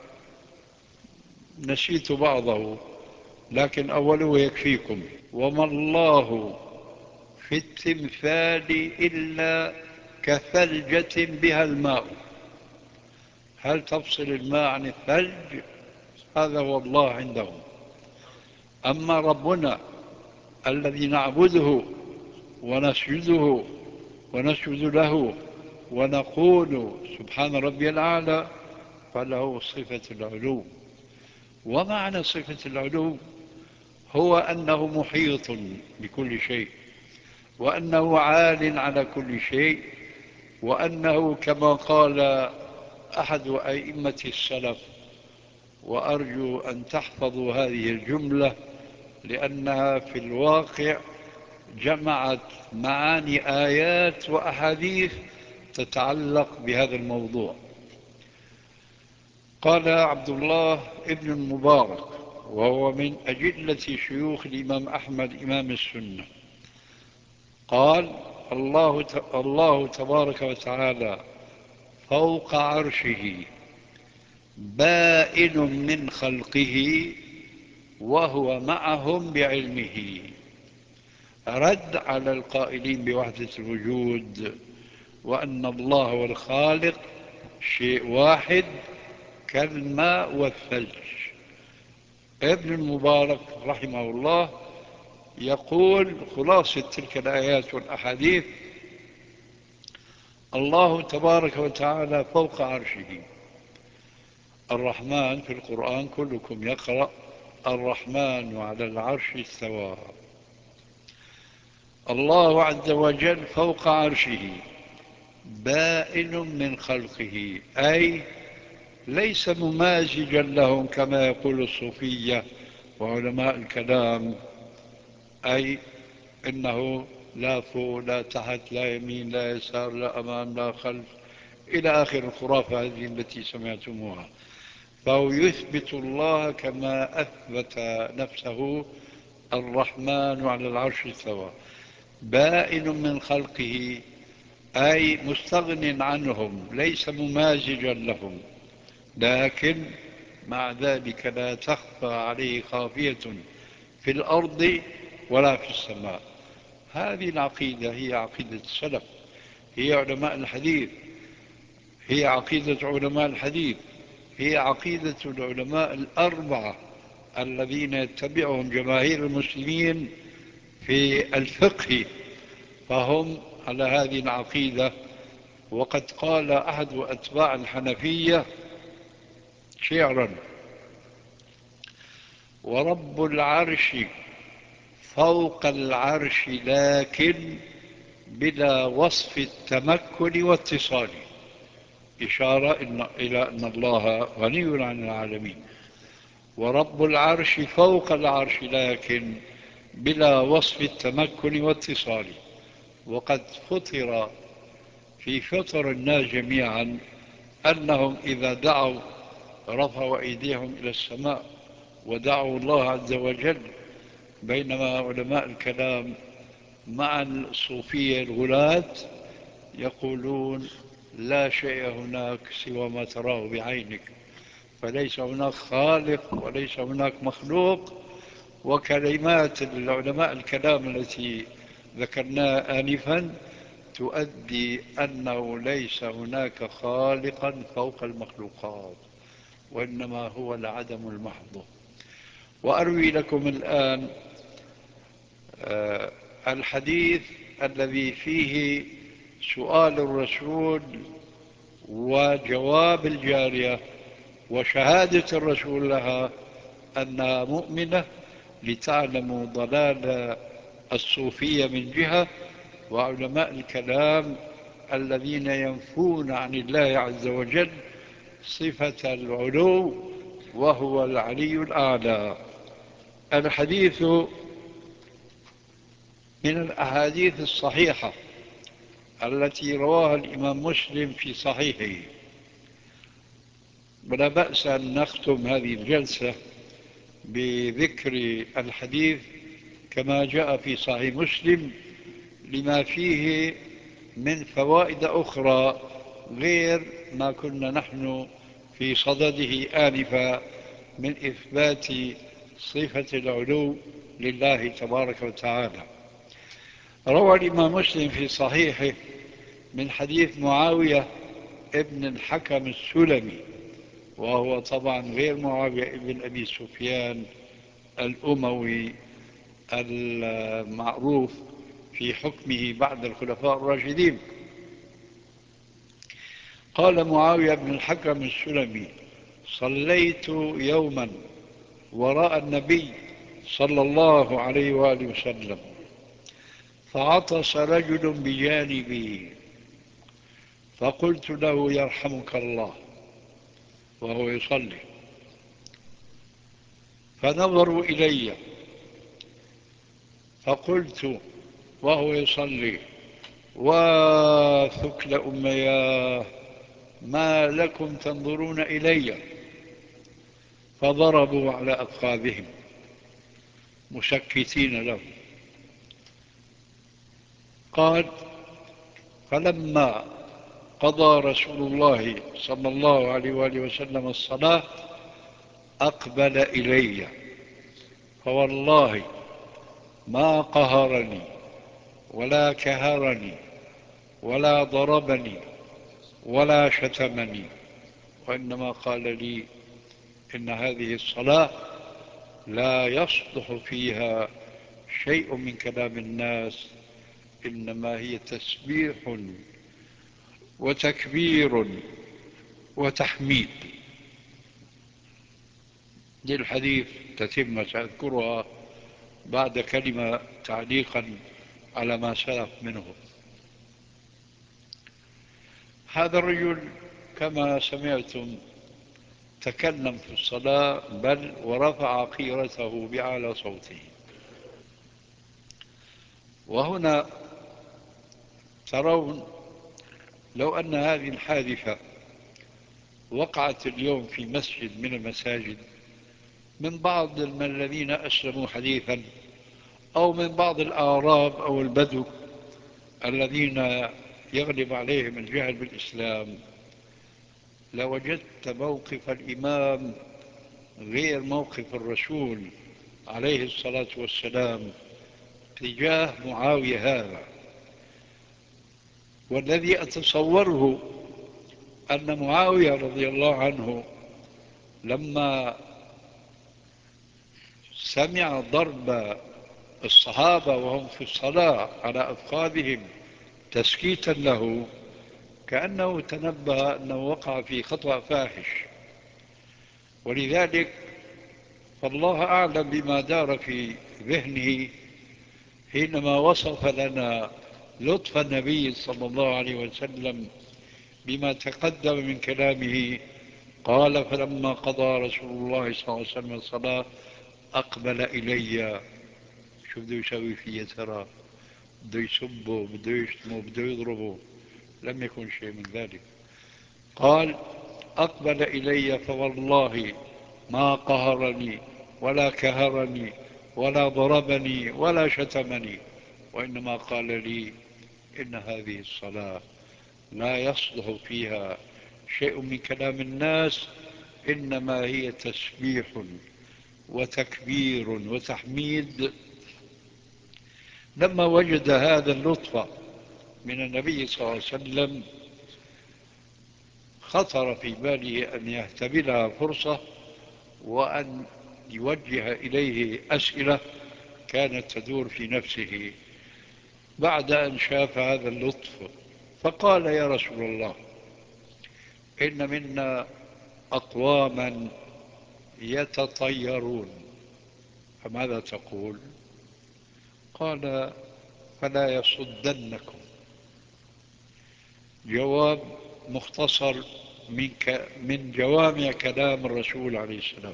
B: نسيت بعضه لكن أوله يكفيكم: وما الله في التمثال إلا كثلجة بها الماء. هل تفصل الماء عن الثلج؟ هذا هو الله عندهم. أما ربنا الذي نعبده ونسجده ونسجد له ونقول سبحان ربي الأعلى فله صفة العلو. ومعنى صفة العلو هو أنه محيط بكل شيء، وأنه عال على كل شيء، وأنه كما قال أحد أئمة السلف، وأرجو أن تحفظوا هذه الجملة لأنها في الواقع جمعت معاني آيات وأحاديث تتعلق بهذا الموضوع. قال عبد الله ابن المبارك وهو من أجلة شيوخ الإمام أحمد إمام السنة، قال: الله الله تبارك وتعالى فوق عرشه بائن من خلقه وهو معهم بعلمه. رد على القائلين بوحدة الوجود وأن الله هو الخالق شيء واحد كالماء والثلج. ابن المبارك رحمه الله يقول خلاصة تلك الآيات والأحاديث: الله تبارك وتعالى فوق عرشه. الرحمن في القرآن كلكم يقرأ الرحمن على العرش استوى. الله عز وجل فوق عرشه بائن من خلقه، أي ليس ممازجا لهم كما يقول الصوفية وعلماء الكلام، أي إنه لا فوق لا تحت لا يمين لا يسار لا أمام لا خلف إلى آخر الخرافة هذه التي سمعتموها. فهو يثبت الله كما أثبت نفسه الرحمن على العرش استوى، بائن من خلقه أي مستغن عنهم ليس ممازجا لهم، لكن مع ذلك لا تخفى عليه خافية في الأرض ولا في السماء. هذه العقيدة هي عقيدة السلف، هي علماء الحديث، هي عقيدة علماء الحديث، هي عقيدة العلماء الأربعة الذين يتبعهم جماهير المسلمين في الفقه، فهم على هذه العقيدة. وقد قال أحد أتباع الحنفية شعرا: ورب العرش فوق العرش لكن بلا وصف التمكن واتصال، إشارة إن إلى أن الله غني عن العالمين. ورب العرش فوق العرش لكن بلا وصف التمكن واتصال. وقد فطر في فطر الناس جميعا أنهم إذا دعوا رفعوا أيديهم إلى السماء ودعوا الله عز وجل، بينما علماء الكلام مع الصوفية الغلاة يقولون لا شيء هناك سوى ما تراه بعينك، فليس هناك خالق وليس هناك مخلوق. وكلمات العلماء الكلام التي ذكرناها آنفا تؤدي أنه ليس هناك خالقا فوق المخلوقات، وإنما هو العدم المحض. وأروي لكم الآن الحديث الذي فيه سؤال الرسول وجواب الجارية وشهادة الرسول لها أنها مؤمنة، لتعلموا ضلال الصوفية من جهة وعلماء الكلام الذين ينفون عن الله عز وجل صفة العلو وهو العلي الأعلى. الحديث من الأحاديث الصحيحة التي رواها الإمام مسلم في صحيحه. ولا بأس أن نختم هذه الجلسة بذكر الحديث كما جاء في صحيح مسلم، لما فيه من فوائد أخرى غير ما كنا نحن في صدده آنفا من إثبات صفة العلو لله تبارك وتعالى. روى الإمام مسلم في صحيحه من حديث معاوية ابن الحكم السلمي، وهو طبعا غير معاوية ابن أبي سفيان الأموي المعروف في حكمه بعد الخلفاء الراشدين. قال معاوية بن الحكم السلمي: صليت يوما وراء النبي صلى الله عليه وآله وسلم، فعطس رجل بجانبي، فقلت له: يرحمك الله، وهو يصلي. فنظروا إلي، فقلت وهو يصلي: وثكل أمياه، ما لكم تنظرون إلي؟ فضربوا على أفخاذهم مسكتين له. قال: فلما قضى رسول الله صلى الله عليه وآله وسلم الصلاة أقبل إلي، فوالله ما قهرني ولا كهرني ولا ضربني ولا شتمني، وإنما قال لي إن هذه الصلاة لا يصلح فيها شيء من كلام الناس، إنما هي تسبيح وتكبير وتحميد. دي الحديث تتم سأذكرها بعد كلمة تعليقا على ما سلف منه. هذا الرجل كما سمعتم تكلم في الصلاة، بل ورفع قيرته بأعلى صوته. وهنا ترون لو أن هذه الحادثة وقعت اليوم في مسجد من المساجد من بعض الذين أسلموا حديثا، أو من بعض الأعراب أو البدو الذين يغلب عليهم الجهل بالإسلام، لوجدت موقف الإمام غير موقف الرسول عليه الصلاة والسلام تجاه معاوية هذا. والذي أتصوره أن معاوية رضي الله عنه لما سمع ضرب الصحابة وهم في الصلاة على أفخاذهم تسكيتا له، كأنه تنبه أنه وقع في خطأ فاحش. ولذلك فالله أعلم بما دار في ذهنه حينما وصف لنا لطف النبي صلى الله عليه وسلم بما تقدم من كلامه. قال: فلما قضى رسول الله صلى الله عليه وسلم الصلاة أقبل إلي. شو بده يسوي فيه ترى؟ بده يسبه، بده يشتمه، بده يضربه؟ لم يكن شيء من ذلك. قال: أقبل إلي فوالله ما قهرني ولا كهرني ولا ضربني ولا شتمني، وإنما قال لي إن هذه الصلاة لا يصلح فيها شيء من كلام الناس، إنما هي تسبيح وتكبير وتحميد. لما وجد هذا اللطف من النبي صلى الله عليه وسلم خطر في باله أن يهتبلها فرصة وأن يوجه إليه أسئلة كانت تدور في نفسه بعد أن شاف هذا اللطف. فقال: يا رسول الله، إن منا أقواما يتطيرون، فماذا تقول؟ قال: فلا يصدنكم. جواب مختصر من, ك... من جوامع كلام الرسول عليه السلام.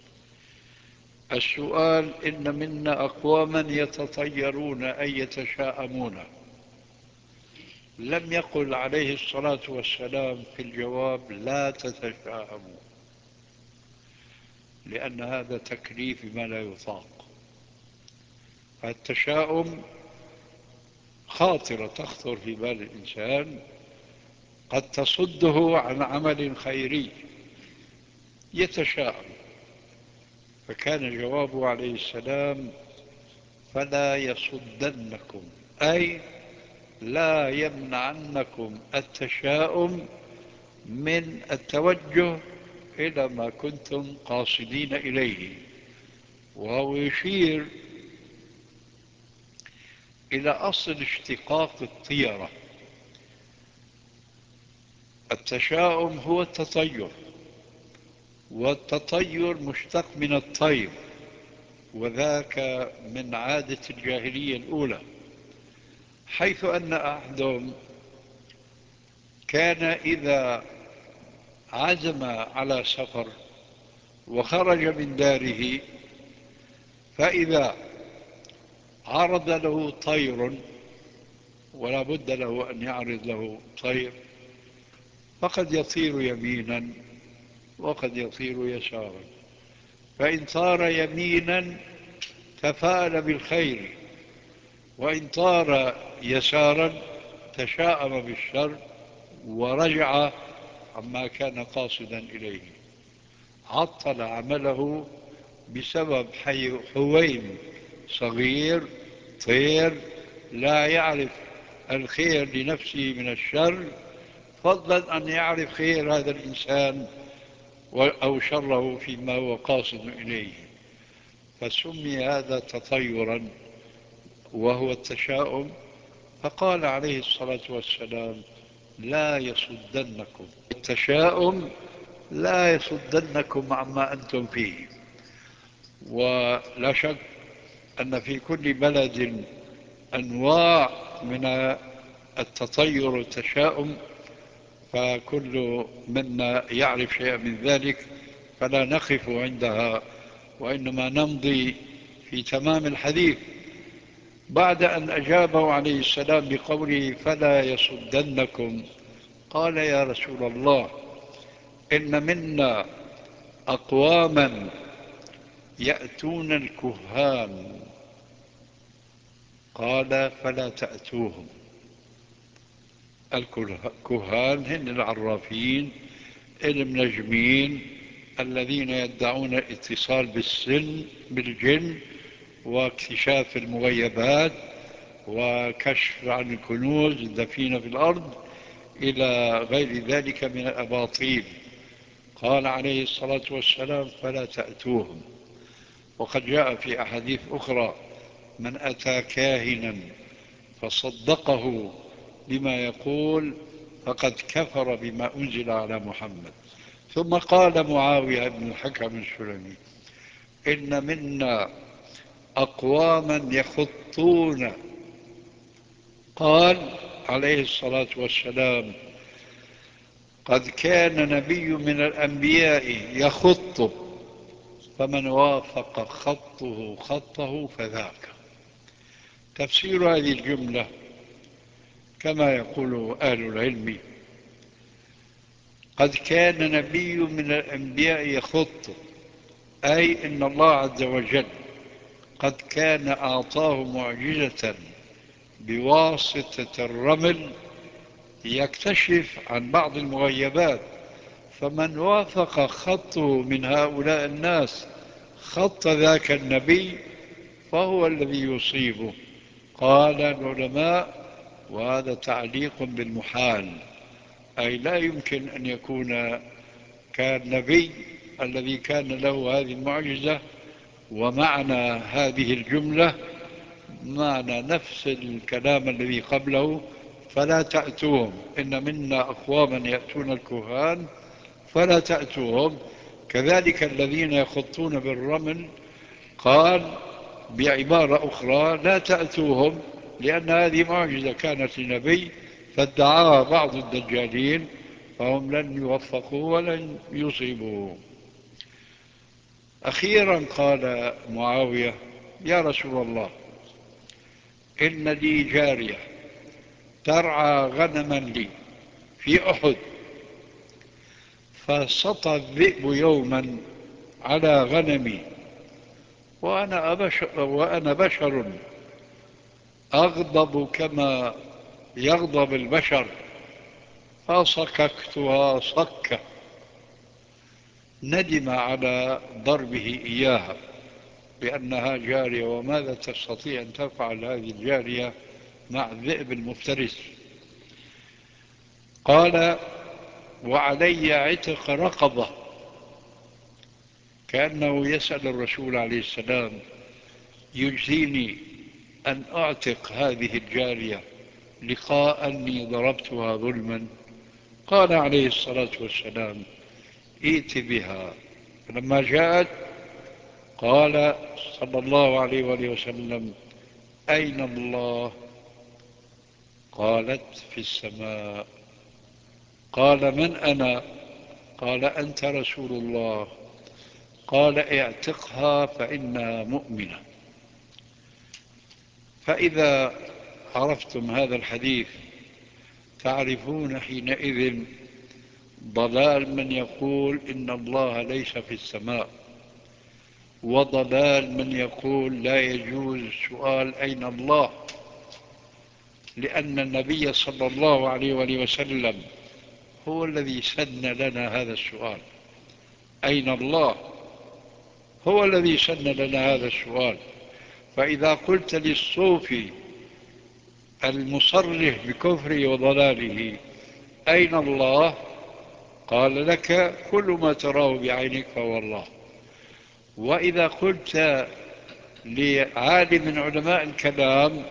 B: السؤال: إن منا أقواما يتطيرون أي يتشاءمون. لم يقل عليه الصلاة والسلام في الجواب: لا تتشاءموا، لأن هذا تكليف ما لا يطاق. فالتشاؤم خاطرة تخطر في بال الإنسان قد تصده عن عمل خيري يتشاءم. فكان جوابه عليه السلام: فلا يصدنكم، أي لا يمنعنكم التشاؤم من التوجه إلى ما كنتم قاصدين إليه. وهو يشير إلى أصل اشتقاق الطيرة. التشاؤم هو التطير، والتطير مشتق من الطير، وذاك من عادة الجاهلية الأولى، حيث أن أحدهم كان إذا عزم على سفر وخرج من داره فإذا عرض له طير، ولا بد له أن يعرض له طير، فقد يطير يمينا وقد يطير يسارا. فإن طار يمينا تفاءل بالخير، وإن طار يسارا تشاءم بالشر ورجع عما كان قاصدا إليه. عطل عمله بسبب حويم صغير طير لا يعرف الخير لنفسه من الشر، فضلا أن يعرف خير هذا الإنسان أو شره فيما هو قاصد إليه. فسمي هذا تطيرا وهو التشاؤم. فقال عليه الصلاة والسلام لا يصدنكم التشاؤم، لا يصدنكم عما أنتم فيه. ولا شك أن في كل بلد أنواع من التطير والتشاؤم، فكل منا يعرف شيئا من ذلك، فلا نقف عندها وإنما نمضي في تمام الحديث. بعد أن أجابه عليه السلام بقوله فلا يصدنكم، قال يا رسول الله إن منا أقواما يأتون الكهان، قال فلا تأتوهم. الكهان هن العرافين المنجمين الذين يدعون الاتصال بالسن بالجن واكتشاف المغيبات وكشف عن الكنوز الدفينة في الأرض إلى غير ذلك من الأباطيل. قال عليه الصلاة والسلام فلا تأتوهم. وقد جاء في أحاديث أخرى من أتى كاهنا فصدقه بما يقول فقد كفر بما أنزل على محمد. ثم قال معاوية بن الحكم السلمي إن منا أقواما يخطون، قال عليه الصلاة والسلام قد كان نبي من الأنبياء يخط فمن وافق خطه خطه فذاك. تفسير هذه الجملة كما يقول أهل العلم قد كان نبي من الأنبياء يخط، أي إن الله عز وجل قد كان أعطاه معجزة بواسطة الرمل يكتشف عن بعض المغيبات، فمن وافق خطه من هؤلاء الناس خط ذاك النبي فهو الذي يصيبه. قال العلماء وهذا تعليق بالمحال، أي لا يمكن أن يكون كالنبي الذي كان له هذه المعجزة ومعنى هذه الجملة معنى نفس الكلام الذي قبله فلا تأتوهم. إن منا أقواما يأتون الكهان فلا تأتوهم. كذلك الذين يخطون بالرمل قال بعبارة أخرى لا تأتوهم، لأن هذه معجزة كانت لنبي فادعاها بعض الدجالين فهم لن يوفقوا ولن يصيبوا. أخيرا قال معاوية يا رسول الله إن لي جارية ترعى غنما لي في أحد، فسطى الذئب يوما على غنمي وأنا بشر, وأنا بشر أغضب كما يغضب البشر، فصككتها صكة. ندم على ضربه إياها بأنها جارية، وماذا تستطيع أن تفعل هذه الجارية مع الذئب المفترس؟ قال وعلي عتق رقبة، كأنه يسأل الرسول عليه السلام يجزيني أن أعتق هذه الجارية لقاء أني ضربتها ظلما. قال عليه الصلاة والسلام ائت بها. فلما جاءت قال صلى الله عليه وآله وسلم أين الله؟ قالت في السماء. قال من أنا؟ قال أنت رسول الله. قال اعتقها فإنها مؤمنة. فإذا عرفتم هذا الحديث تعرفون حينئذ ضلال من يقول إن الله ليس في السماء، وضلال من يقول لا يجوز سؤال أين الله، لأن النبي صلى الله عليه وآله وسلم هو الذي سن لنا هذا السؤال. أين الله؟ هو الذي سن لنا هذا السؤال. فإذا قلت للصوفي المصرح بكفره وضلاله أين الله؟ قال لك كل ما تراه بعينك فهو الله. وإذا قلت لعالم من علماء الكلام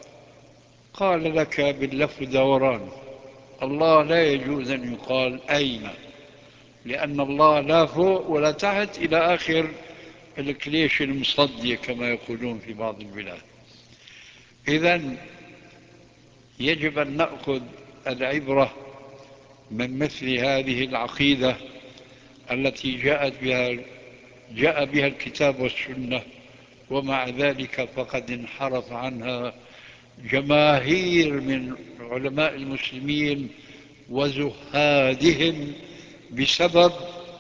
B: قال لك باللف دوران الله لا يجوز أن يقال أين، لأن الله لا فوق ولا تحت إلى آخر الكليش المصدي كما يقولون في بعض البلاد. إذن يجب أن نأخذ العبرة من مثل هذه العقيدة التي جاءت بها جاء بها الكتاب والسنة، ومع ذلك فقد انحرف عنها جماهير من علماء المسلمين وزهادهم بسبب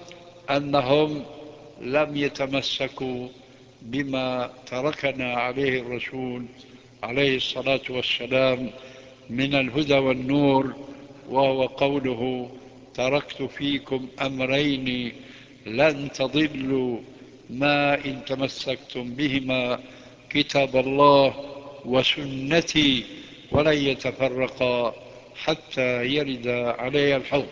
B: أنهم لم يتمسكوا بما تركنا عليه الرسول عليه الصلاة والسلام من الهدى والنور، وهو قوله تركت فيكم أمرين لن تضلوا ما إن تمسكتم بهما كتاب الله وسنتي ولن يتفرقا حتى يرد علي الحوض.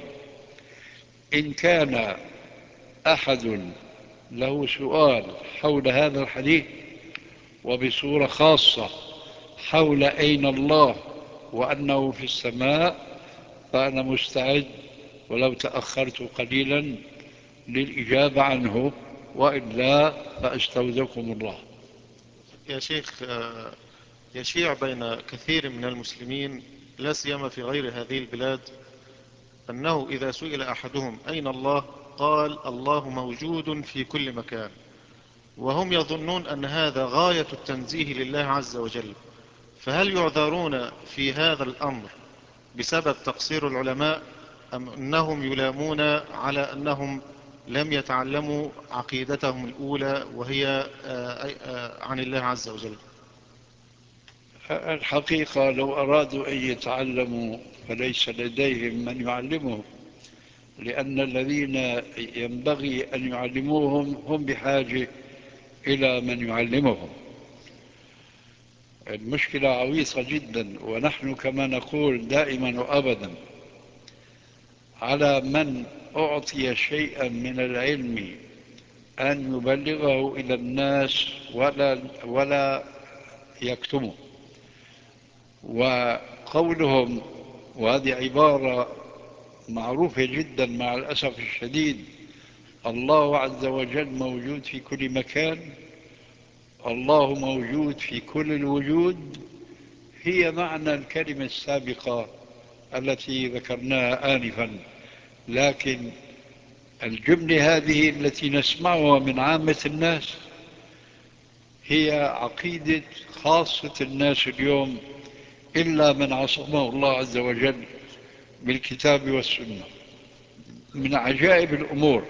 B: إن كان أحد له سؤال حول هذا الحديث وبصورة خاصة حول أين الله وأنه في السماء فأنا مستعد ولو تأخرت قليلا للإجابة عنه، وإلا فأستودعكم الله.
G: يا شيخ، يشيع بين كثير من المسلمين لا سيما في غير هذه البلاد أنه إذا سئل أحدهم أين الله قال الله موجود في كل مكان، وهم يظنون أن هذا غاية التنزيه لله عز وجل. فهل يعذرون في هذا الأمر بسبب تقصير العلماء، أم أنهم يلامون على أنهم لم يتعلموا عقيدتهم الأولى وهي عن الله عز وجل؟
B: الحقيقة لو أرادوا أن يتعلموا فليس لديهم من يعلمهم، لأن الذين ينبغي أن يعلموهم هم بحاجة إلى من يعلمهم. المشكلة عويصة جدا، ونحن كما نقول دائما وأبدا على من أعطي شيئا من العلم أن يبلغه إلى الناس ولا, ولا يكتمه. وقولهم، وهذه عبارة معروفة جدا مع الأسف الشديد، الله عز وجل موجود في كل مكان، الله موجود في كل الوجود، هي معنى الكلمة السابقة التي ذكرناها آنفا. لكن الجملة هذه التي نسمعها من عامة الناس هي عقيدة خاصة الناس اليوم، إلا من عصمه الله عز وجل بالكتاب والسنة. من عجائب الأمور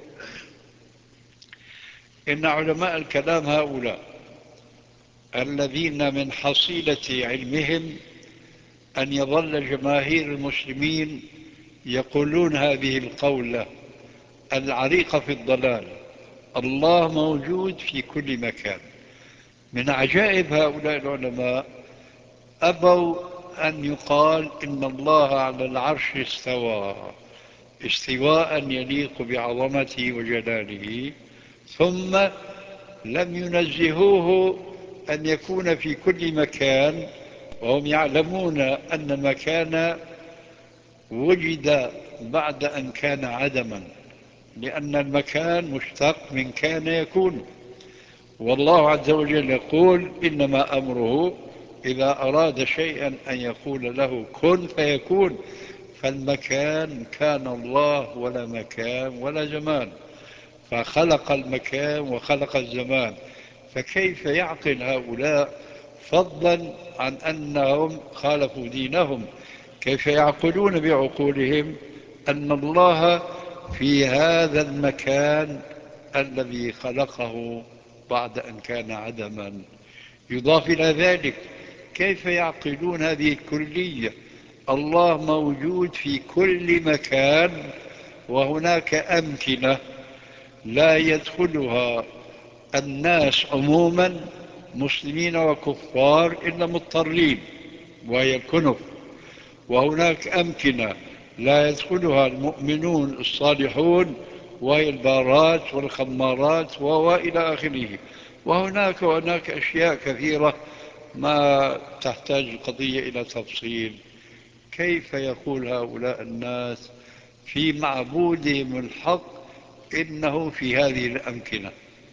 B: إن علماء الكلام هؤلاء الذين من حصيلة علمهم أن يظل جماهير المسلمين يقولون هذه القولة العريقة في الضلال: الله موجود في كل مكان. من عجائب هؤلاء العلماء أبوا أن يقال إن الله على العرش استوى استواء يليق بعظمته وجلاله، ثم لم ينزهوه أن يكون في كل مكان، وهم يعلمون أن المكان وجد بعد أن كان عدما، لأن المكان مشتق من كان يكون. والله عز وجل يقول إنما أمره إذا أراد شيئا أن يقول له كن فيكون. فالمكان كان الله ولا مكان ولا زمان، فخلق المكان وخلق الزمان. فكيف يعقل هؤلاء، فضلا عن أنهم خالفوا دينهم، كيف يعقلون بعقولهم أن الله في هذا المكان الذي خلقه بعد أن كان عدما؟ يضاف إلى ذلك كيف يعقلون هذه الكلية؟ الله موجود في كل مكان، وهناك أمكنة لا يدخلها الناس عموما مسلمين وكفار إلا مضطرين وهي الكنف، وهناك أمكنة لا يدخلها المؤمنون الصالحون وهي البارات والخمارات وإلى آخره. وهناك وهناك أشياء كثيرة ما تحتاج القضية إلى تفصيل. كيف يقول هؤلاء الناس في معبودهم الحق إنه في هذه الأمكنة؟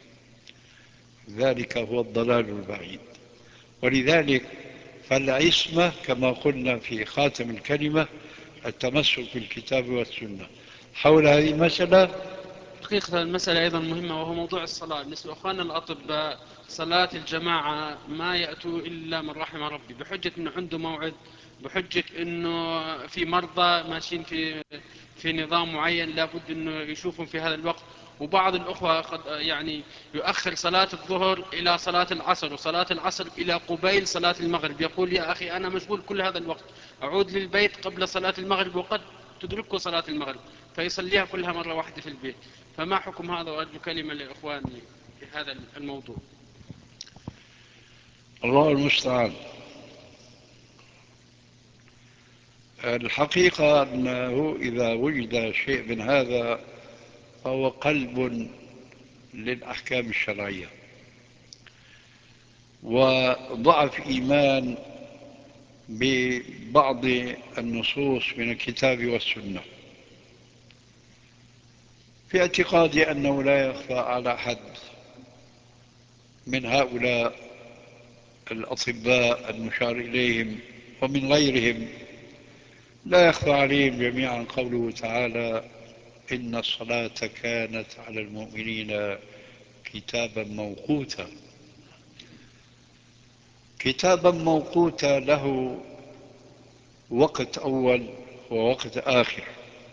B: ذلك هو الضلال البعيد. ولذلك فالعصمة كما قلنا في خاتم الكلمة التمسك بالكتاب والسنة. حول هذه المسألة
H: حقيقة المسألة أيضا مهمة، وهو موضوع الصلاة. بالنسبة لأخواننا الأطباء صلاة الجماعة ما يأتوا إلا من رحم ربي، بحجة أنه عنده موعد، بحجة أنه في مرضى ماشيين في في نظام معين لابد أنه يشوفهم في هذا الوقت. وبعض الأخوة قد يعني يؤخر صلاة الظهر إلى صلاة العصر، وصلاة العصر إلى قبيل صلاة المغرب. يقول يا أخي أنا مشغول كل هذا الوقت، أعود للبيت قبل صلاة المغرب وقد تدركه صلاة المغرب، فيصليها كلها مرة واحدة في البيت. فما حكم هذا؟ وأرجو كلمة لإخواني في هذا الموضوع.
B: الله المستعان. الحقيقة أنه إذا وجد شيء من هذا فهو قلب للأحكام الشرعية وضعف إيمان ببعض النصوص من الكتاب والسنة. في اعتقادي أنه لا يخفى على أحد من هؤلاء الأطباء المشار إليهم ومن غيرهم، لا يخفى عليهم جميعا قوله تعالى إن الصلاة كانت على المؤمنين كتابا موقوتا. كتابا موقوتا له وقت أول ووقت آخر.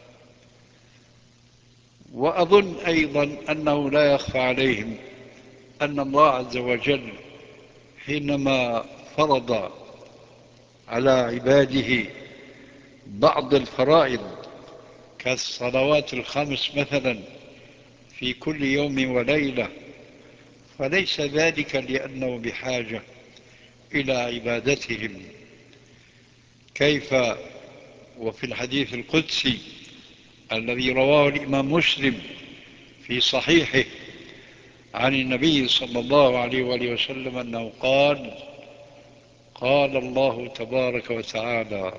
B: وأظن أيضا أنه لا يخفى عليهم أن الله عز وجل حينما فرض على عباده بعض الفرائض كالصلوات الخمس مثلا في كل يوم وليلة، فليس ذلك لأنه بحاجة إلى عبادتهم. كيف وفي الحديث القدسي الذي رواه الإمام مسلم في صحيحه عن النبي صلى الله عليه وآله وسلم أنه قال قال الله تبارك وتعالى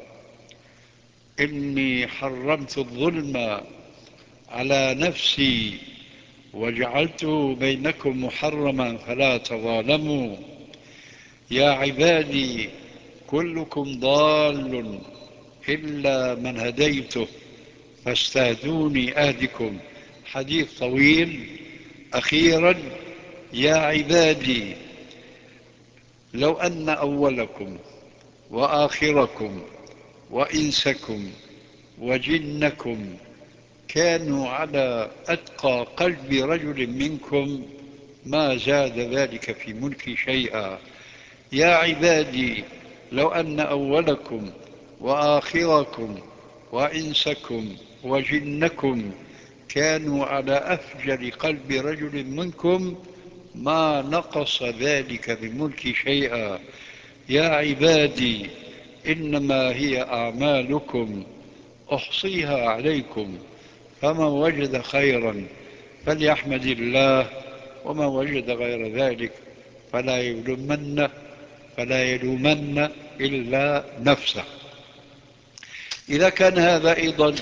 B: إني حرمت الظلم على نفسي وجعلته بينكم محرما فلا تظالموا يا عبادي كلكم ضال إلا من هديته فاستهدوني أهدكم. حديث طويل. أخيرا يا عبادي لو أن أولكم وآخركم وإنسكم وجنكم كانوا على أتقى قلب رجل منكم ما زاد ذلك في ملكي شيئا. يا عبادي لو أن أولكم وآخركم وإنسكم وجنكم كانوا على أفجر قلب رجل منكم ما نقص ذلك بملكي شيئا. يا عبادي إنما هي أعمالكم أحصيها عليكم فمن وجد خيرا فليحمد الله ومن وجد غير ذلك فلا يلومن فلا يلومن إلا نفسه. إذا كان هذا أيضا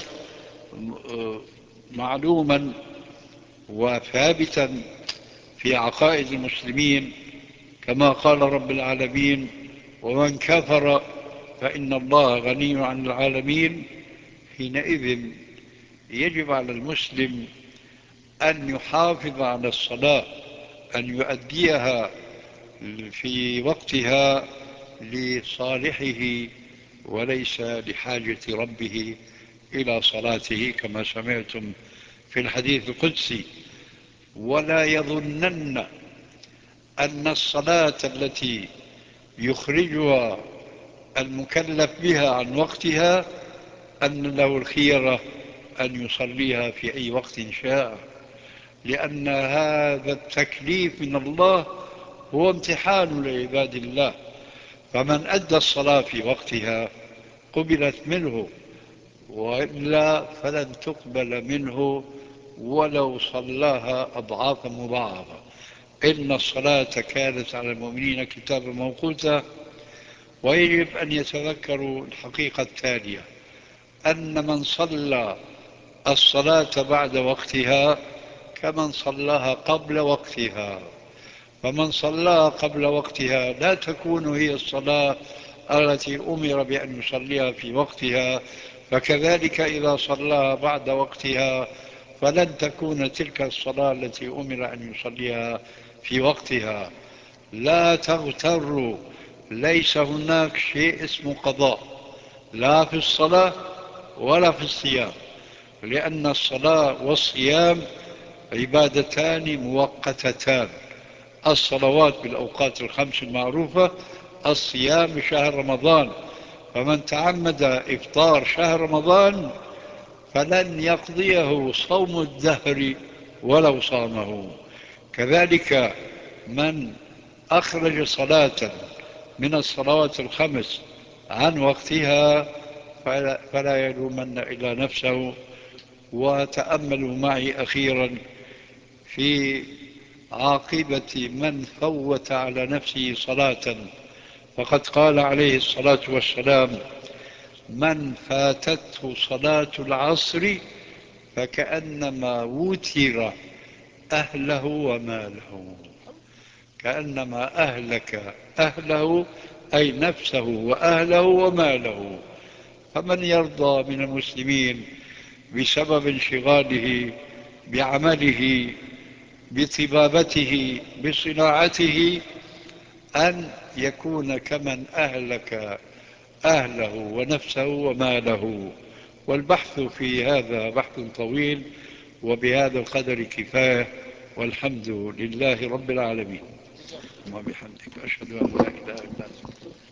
B: معلوما وثابتا في عقائد المسلمين كما قال رب العالمين ومن كفر فإن الله غني عن العالمين، حينئذ يجب على المسلم أن يحافظ على الصلاة، أن يؤديها في وقتها لصالحه وليس لحاجة ربه إلى صلاته كما سمعتم في الحديث القدسي. ولا يظنن أن الصلاة التي يخرجها المكلف بها عن وقتها أن له الخيرة أن يصليها في أي وقت شاء، لأن هذا التكليف من الله هو امتحان لعباد الله. فمن أدى الصلاة في وقتها قبلت منه، وإلا فلن تقبل منه ولو صلاها أضعافا مضاعفة. إن الصلاة كانت على المؤمنين كتابا موقوتا. ويجب أن يتذكروا الحقيقة التالية، أن من صلى الصلاة بعد وقتها كمن صلاها قبل وقتها. فمن صلاها قبل وقتها لا تكون هي الصلاة التي أمر بأن يصليها في وقتها، فكذلك إذا صلاها بعد وقتها فلن تكون تلك الصلاة التي أمر أن يصليها في وقتها. لا تغتروا، ليس هناك شيء اسمه قضاء لا في الصلاة ولا في الصيام، لأن الصلاة والصيام عبادتان مؤقتتان. الصلوات بالأوقات الخمس المعروفة، الصيام بشهر رمضان. فمن تعمد إفطار شهر رمضان فلن يقضيه صوم الدهر ولو صامه. كذلك من أخرج صلاة من الصلوات الخمس عن وقتها فلا, فلا يلومن إلا نفسه. وتأملوا معي أخيرا في عاقبة من فوت على نفسه صلاة، فقد قال عليه الصلاة والسلام: من فاتته صلاة العصر فكأنما وتر أهله وماله. كأنما أهلك أهله، أي نفسه وأهله وماله. فمن يرضى من المسلمين بسبب انشغاله بعمله بطبابته بصناعته أن يكون كمن أهلك أهله ونفسه وماله؟ والبحث في هذا بحث طويل، وبهذا القدر كفاية، والحمد لله رب العالمين. وبحمدك أشهد أن لا إله إلا أنت.